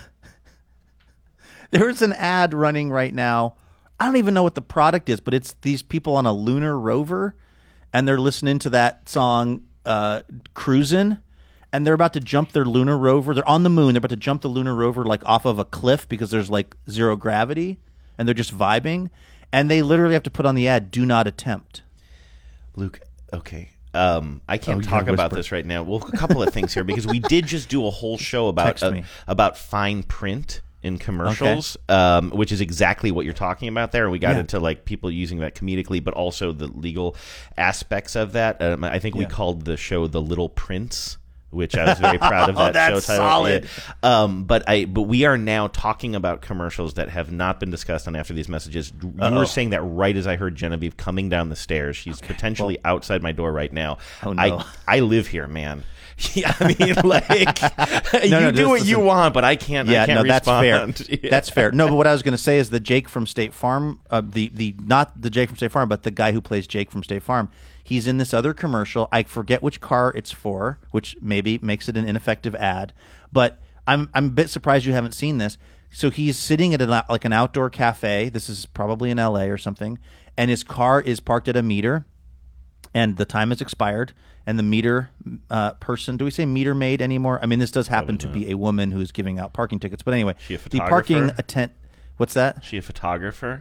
there's an ad running right now. I don't even know what the product is, but it's these people on a lunar rover and they're listening to that song, uh, Cruisin'. And they're about to jump their lunar rover. They're on the moon. They're about to jump the lunar rover like off of a cliff because there's like zero gravity, and they're just vibing. And they literally have to put on the ad, "Do not attempt." Luke, okay. Um, I can't Oh, talk you're about whispering. this right now. Well, a couple of things here because we did just do a whole show about Text uh, me. about fine print in commercials, um, which is exactly what you're talking about there. And we got Yeah. into like people using that comedically, but also the legal aspects of that. Um, I think we Yeah. called the show "The Little Prince." Which I was very proud of that Oh, that's show title. solid. Yeah. Um, but I but we are now talking about commercials that have not been discussed on After These Messages. You Uh-oh. were saying that right as I heard Genevieve coming down the stairs. She's potentially outside my door right now. Oh, no. I I live here, man. Yeah, I mean, like you No, no, do just what you listen. want, but I can't. Yeah, I can't no, that's respond. fair. Yeah. That's fair. No, but what I was going to say is the Jake from State Farm, uh, the the not the Jake from State Farm, but the guy who plays Jake from State Farm. He's in this other commercial. I forget which car it's for, which maybe makes it an ineffective ad. But I'm I'm a bit surprised you haven't seen this. So he's sitting at a, like an outdoor cafe. This is probably in L A or something, and his car is parked at a meter, and the time has expired. And the meter uh, person, do we say meter maid anymore? I mean, this does happen to be a woman who's giving out parking tickets. But anyway, She a the parking photographer? attendant. What's that? Is she a photographer?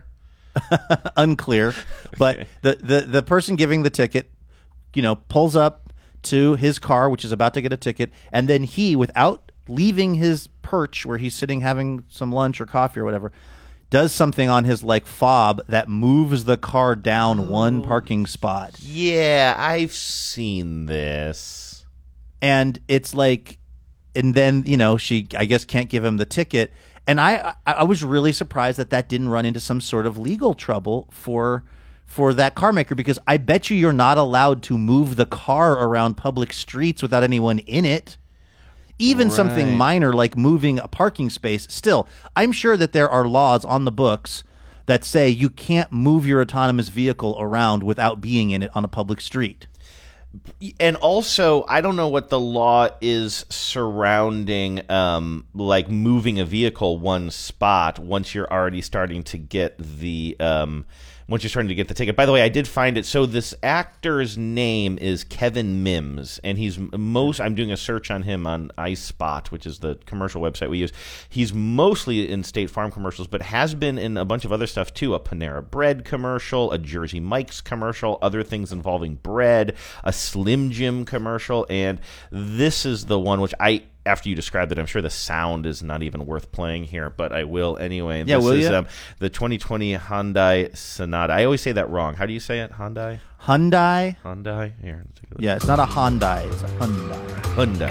Unclear. But the, the, the person giving the ticket, you know, pulls up to his car, which is about to get a ticket. And then he, without leaving his perch where he's sitting having some lunch or coffee or whatever, does something on his like fob that moves the car down one parking spot. Yeah, I've seen this. And it's like, and then, you know, she, I guess, can't give him the ticket. And I, I, I was really surprised that that didn't run into some sort of legal trouble for, for that car maker, because I bet you you're not allowed to move the car around public streets without anyone in it. Even something Right. minor like moving a parking space. Still, I'm sure that there are laws on the books that say you can't move your autonomous vehicle around without being in it on a public street. And also, I don't know what the law is surrounding, um, like moving a vehicle one spot once you're already starting to get the, um, once you're starting to get the ticket. By the way, I did find it. So this actor's name is Kevin Mims, and he's most. I'm doing a search on him on iSpot, which is the commercial website we use. He's mostly in State Farm commercials, but has been in a bunch of other stuff too. A Panera Bread commercial, a Jersey Mike's commercial, other things involving bread, a Slim Jim commercial, and this is the one which I. After you described it, I'm sure the sound is not even worth playing here, but I will anyway. Yeah, this will is ya? um, the twenty twenty Hyundai Sonata. I always say that wrong. How do you say it? Hyundai? Hyundai? Hyundai? Here, let's take a look. Yeah, it's not a Hyundai, it's a Hyundai. Hyundai.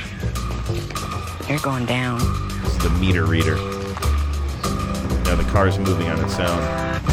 Gotcha. You're going down. This is the meter reader. Now the car's moving on its own.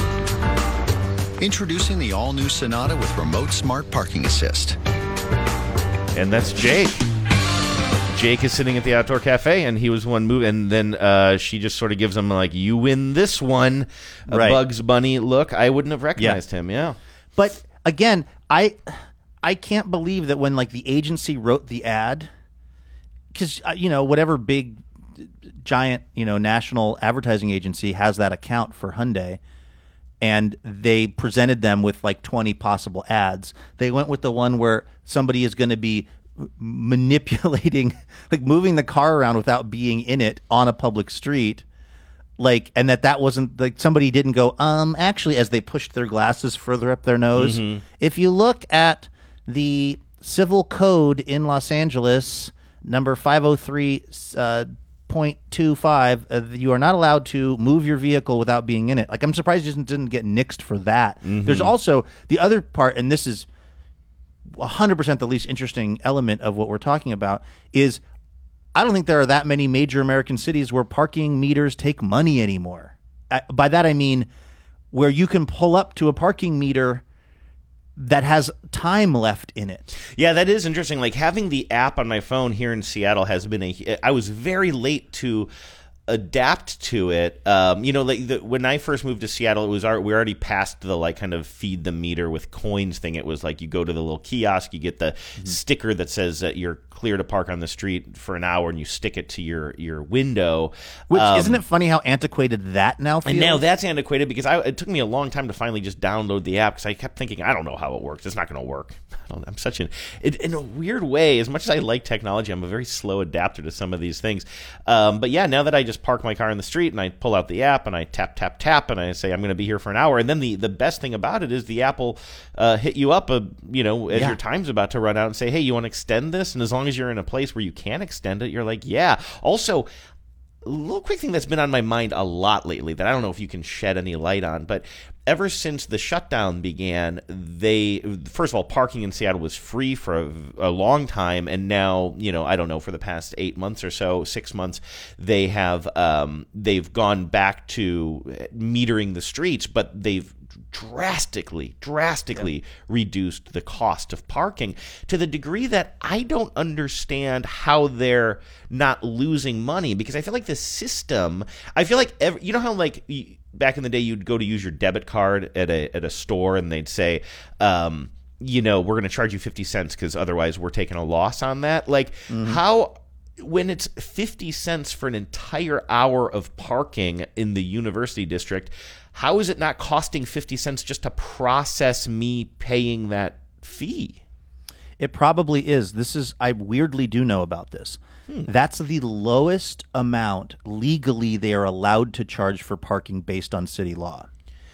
Introducing the all-new Sonata with remote smart parking assist. And that's Jake. Jake is sitting at the outdoor cafe, and he was one move, and then uh, she just sort of gives him like, "You win this one," a Right. Bugs Bunny look. I wouldn't have recognized him. Yeah, But again, I I can't believe that when like the agency wrote the ad, because uh, you know whatever big giant you know national advertising agency has that account for Hyundai, and they presented them with like twenty possible ads. They went with the one where somebody is going to be manipulating, like moving the car around without being in it on a public street. Like, and that that wasn't like somebody didn't go, um, actually, as they pushed their glasses further up their nose. Mhm. If you look at the civil code in Los Angeles, number five oh three point two five, uh, you are not allowed to move your vehicle without being in it. Like, I'm surprised you didn't get nixed for that. Mm-hmm. There's also the other part, and this is one hundred percent the least interesting element of what we're talking about, is I don't think there are that many major American cities where parking meters take money anymore. Uh, by that I mean where you can pull up to a parking meter that has time left in it. Yeah, that is interesting. Like, having the app on my phone here in Seattle has been a... I was very late to adapt to it. Um, you know, like the, when I first moved to Seattle, it was our, we already passed the like kind of feed the meter with coins thing. It was like you go to the little kiosk, you get the mm-hmm. sticker that says that you're clear to park on the street for an hour, and you stick it to your your window. Which um, isn't it funny how antiquated that now feels? And now that's antiquated because I, it took me a long time to finally just download the app because I kept thinking, I don't know how it works. It's not going to work. I don't, I'm such an it, in a weird way. As much as I like technology, I'm a very slow adapter to some of these things. Um, but yeah, now that I just park my car in the street and I pull out the app and I tap tap tap and I say I'm going to be here for an hour, and then the the best thing about it is the app will uh, hit you up, a, you know, as yeah. your time's about to run out and say, hey, you want to extend this? And as long as you're in a place where you can extend it, you're like, yeah. Also, a little quick thing that's been on my mind a lot lately that I don't know if you can shed any light on, but ever since the shutdown began, they, first of all, parking in Seattle was free for a, a long time, and now, you know, I don't know, for the past eight months or so, six months, they have, um, they've gone back to metering the streets, but they've drastically, drastically yeah. reduced the cost of parking to the degree that I don't understand how they're not losing money, because I feel like the system, I feel like, every, you know how like back in the day you'd go to use your debit card at a at a store and they'd say, um, you know, we're going to charge you fifty cents because otherwise we're taking a loss on that. Like mm-hmm. how... when it's fifty cents for an entire hour of parking in the university district, how is it not costing fifty cents just to process me paying that fee? It probably is. This is, I weirdly do know about this. Hmm. That's the lowest amount legally they are allowed to charge for parking based on city law.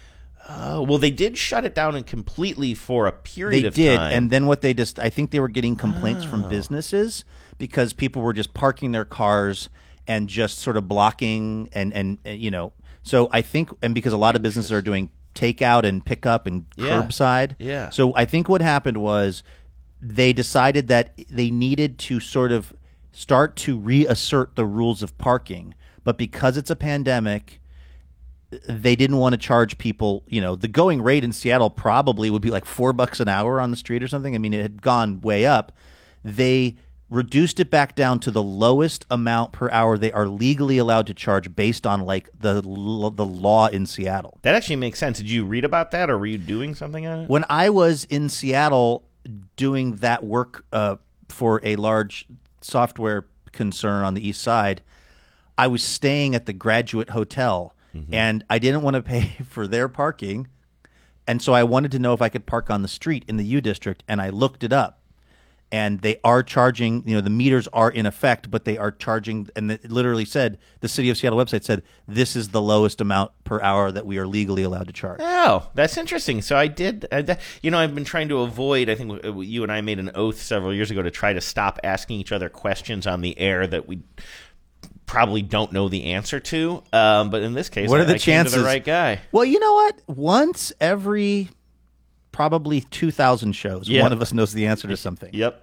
Uh, well, they did shut it down and completely for a period they of did, time. And then what they just, I think they were getting complaints oh. from businesses because people were just parking their cars and just sort of blocking and, and, and you know, so I think, and because a lot of businesses are doing takeout and pickup and yeah. curbside. Yeah. So I think what happened was they decided that they needed to sort of start to reassert the rules of parking, but because it's a pandemic, they didn't want to charge people, you know, the going rate in Seattle probably would be like four bucks an hour on the street or something. I mean, it had gone way up. They reduced it back down to the lowest amount per hour they are legally allowed to charge based on like the the law in Seattle. That actually makes sense. Did you read about that, or were you doing something on it? When I was in Seattle doing that work uh, for a large software concern on the east side, I was staying at the Graduate Hotel. Mm-hmm. And I didn't want to pay for their parking, and so I wanted to know if I could park on the street in the U District, and I looked it up. And they are charging, you know, the meters are in effect, but they are charging, and it literally said, the City of Seattle website said, this is the lowest amount per hour that we are legally allowed to charge. Oh, that's interesting. So I did, I, you know, I've been trying to avoid, I think you and I made an oath several years ago to try to stop asking each other questions on the air that we probably don't know the answer to, um, but in this case, what are the I chances? Came to the right guy. Well, you know what? Once every probably two thousand shows, yep. one of us knows the answer to something. Yep.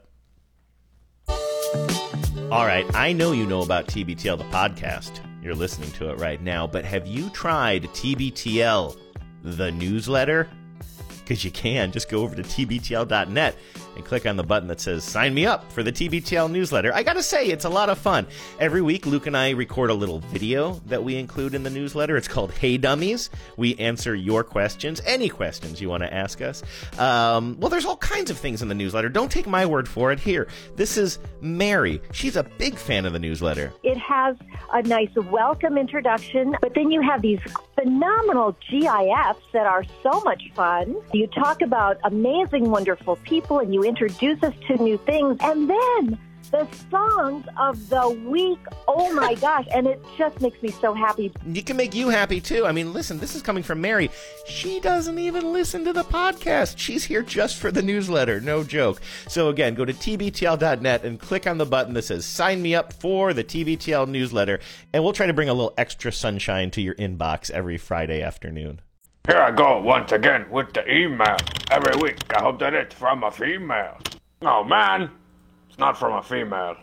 All right, I know you know about T B T L, the podcast. You're listening to it right now, but have you tried T B T L, the newsletter? Because you can. Just go over to T B T L dot net and click on the button that says sign me up for the T B T L newsletter. I gotta say, it's a lot of fun. Every week, Luke and I record a little video that we include in the newsletter. It's called Hey Dummies. We answer your questions, any questions you want to ask us. Um, well, there's all kinds of things in the newsletter. Don't take my word for it. Here, this is Mary. She's a big fan of the newsletter. It has a nice welcome introduction, but then you have these phenomenal G I Fs that are so much fun. You talk about amazing, wonderful people, and you introduce us to new things. And then the songs of the week. Oh my gosh. And it just makes me so happy. You can make you happy too. I mean, listen, this is coming from Mary. She doesn't even listen to the podcast. She's here just for the newsletter. No joke. So again, go to T B T L dot net and click on the button that says sign me up for the T B T L newsletter. And we'll try to bring a little extra sunshine to your inbox every Friday afternoon. Here I go once again with the email. Every week, I hope that it's from a female. Oh man, it's not from a female.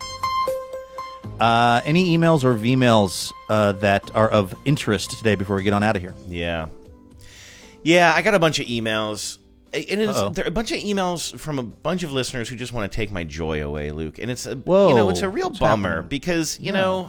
Uh, any emails or V-mails uh, that are of interest today before we get on out of here? Yeah. Yeah, I got a bunch of emails. And it's, Uh-oh. there are a bunch of emails from a bunch of listeners who just want to take my joy away, Luke. And it's a, Whoa, you know, it's a real what's bummer happening? because, you Yeah. know,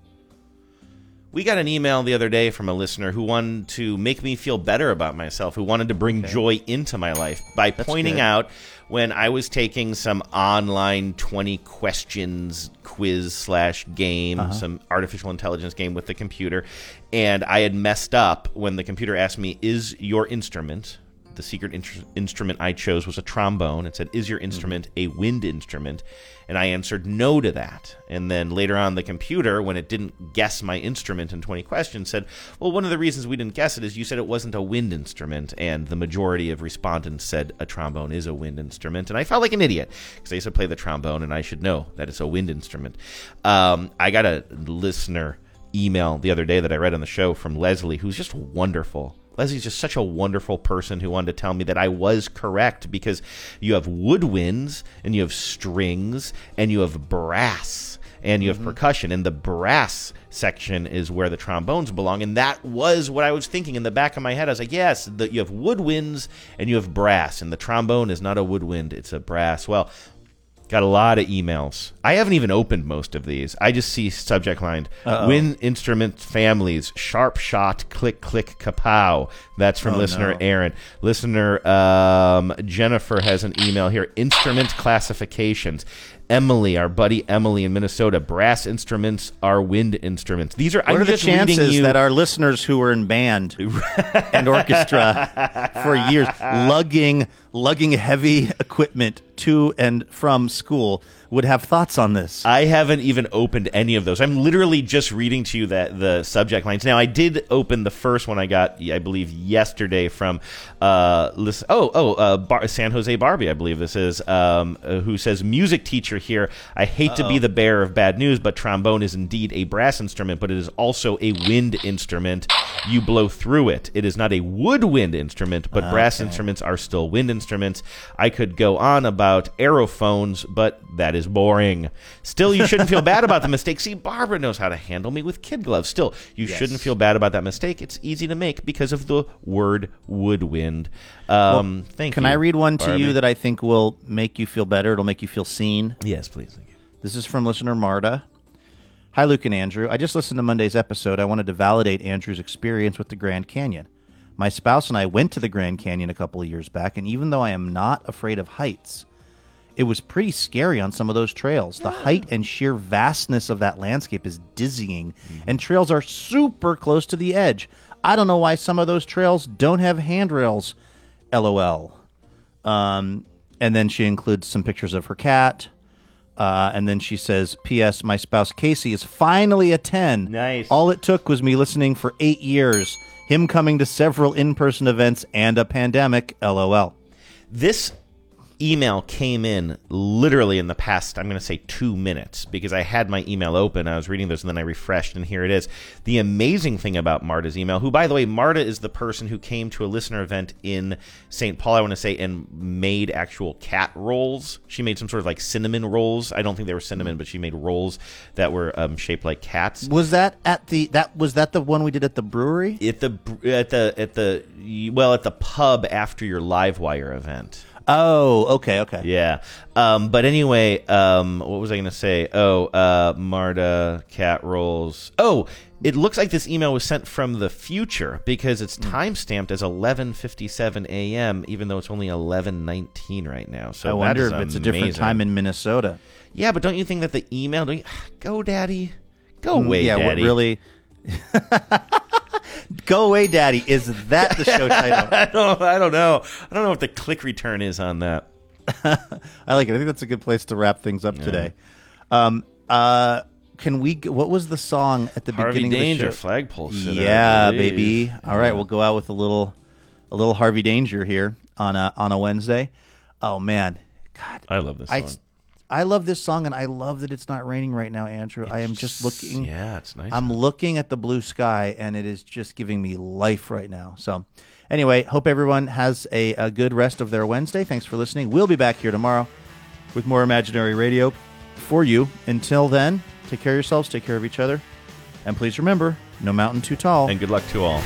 we got an email the other day from a listener who wanted to make me feel better about myself, who wanted to bring Okay. joy into my life by That's pointing good. out when I was taking some online twenty questions quiz slash game, Uh-huh. some artificial intelligence game with the computer, and I had messed up when the computer asked me, is your instrument, the secret in- instrument I chose was a trombone. It said, is your instrument a wind instrument? And I answered no to that. And then later on, the computer, when it didn't guess my instrument in twenty questions, said, well, one of the reasons we didn't guess it is you said it wasn't a wind instrument. And the majority of respondents said a trombone is a wind instrument. And I felt like an idiot because I used to play the trombone and I should know that it's a wind instrument. Um, I got a listener email the other day that I read on the show from Leslie, who's just wonderful. Leslie's just such a wonderful person who wanted to tell me that I was correct because you have woodwinds and you have strings and you have brass and you have mm-hmm. percussion, and the brass section is where the trombones belong. And that was what I was thinking in the back of my head. I was like, yes, the, you have woodwinds and you have brass, and the trombone is not a woodwind, it's a brass. Well, got a lot of emails. I haven't even opened most of these. I just see subject line, Uh-oh. wind instrument families, sharp shot, click, click, kapow. That's from oh, listener no. Aaron. Listener um, Jennifer has an email here. Instrument classifications. Emily, our buddy Emily in Minnesota, brass instruments are wind instruments. These are. What I'm are the just reading chances you, that our listeners who were in band and orchestra for years, lugging lugging heavy equipment to and from school, would have thoughts on this? I haven't even opened any of those. I'm literally just reading to you that the subject lines. Now, I did open the first one I got, I believe, yesterday from uh, listen, oh oh uh, Bar- San Jose Barbie, I believe this is, um, uh, who says, music teacher here. I hate Uh-oh. to be the bearer of bad news, but trombone is indeed a brass instrument, but it is also a wind instrument. You blow through it. It is not a woodwind instrument, but okay. brass instruments are still wind instruments. I could go on about aerophones, but that is boring. Still, you shouldn't feel bad about the mistake. See, Barbara knows how to handle me with kid gloves. Still, you yes. shouldn't feel bad about that mistake. It's easy to make because of the word woodwind. Um, well, thank can you. Can I read one to Barbie? you that I think will make you feel better? It'll make you feel seen? Yes, please. Thank you. This is from listener Marta. Hi, Luke and Andrew. I just listened to Monday's episode. I wanted to validate Andrew's experience with the Grand Canyon. My spouse and I went to the Grand Canyon a couple of years back, and even though I am not afraid of heights, it was pretty scary on some of those trails. The height and sheer vastness of that landscape is dizzying, mm-hmm. and trails are super close to the edge. I don't know why some of those trails don't have handrails, LOL. Um, and then she includes some pictures of her cat. Uh, and then she says, P S. My spouse Casey is finally a ten. Nice. All it took was me listening for eight years, him coming to several in-person events, and a pandemic. LOL. This email came in literally in the past, I'm going to say two minutes, because I had my email open. I was reading this, and then I refreshed, and here it is. The amazing thing about Marta's email, who, by the way, Marta is the person who came to a listener event in Saint Paul, I want to say, and made actual cat rolls. She made some sort of like cinnamon rolls. I don't think they were cinnamon, but she made rolls that were um, shaped like cats. Was that at the that was that the one we did at the brewery? At the at the at the well at the pub after your Livewire event. Oh, okay, okay. Yeah. Um, but anyway, um, what was I going to say? Oh, uh, Marta, cat rolls. Oh, it looks like this email was sent from the future because it's time-stamped as eleven fifty-seven a.m., even though it's only eleven nineteen right now. So I wonder that if is it's a different amazing. time in Minnesota. Yeah, but don't you think that the email... Don't you, go, Daddy. Go away, mm, yeah, Daddy. Yeah, really... Go away, Daddy. Is that the show title? I don't. I don't know. I don't know what the click return is on that. I like it. I think that's a good place to wrap things up yeah. today. Um. Uh. Can we? What was the song at the Harvey beginning Danger, of the show? Flagpole Sitter, Yeah, I believe. baby. All right, we'll go out with a little, a little Harvey Danger here on a on a Wednesday. Oh man, God, I love this song. I, I love this song, and I love that it's not raining right now, Andrew. I am just looking. Yeah, it's nice. I'm looking at the blue sky, and it is just giving me life right now. So, anyway, hope everyone has a, a good rest of their Wednesday. Thanks for listening. We'll be back here tomorrow with more Imaginary Radio for you. Until then, take care of yourselves, take care of each other, and please remember, no mountain too tall. And good luck to all.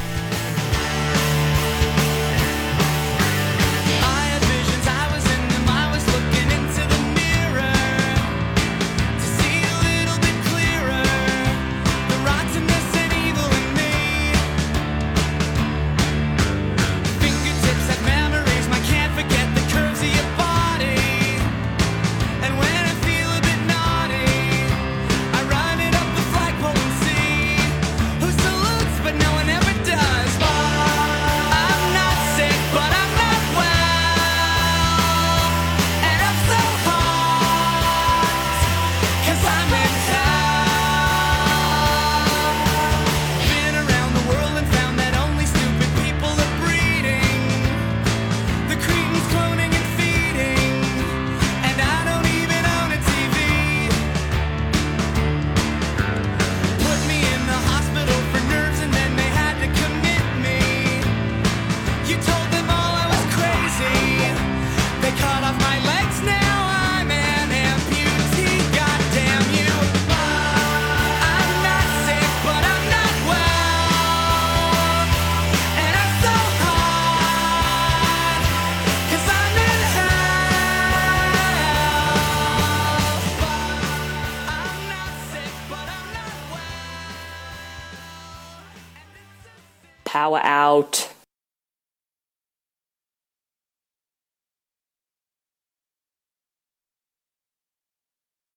Power out.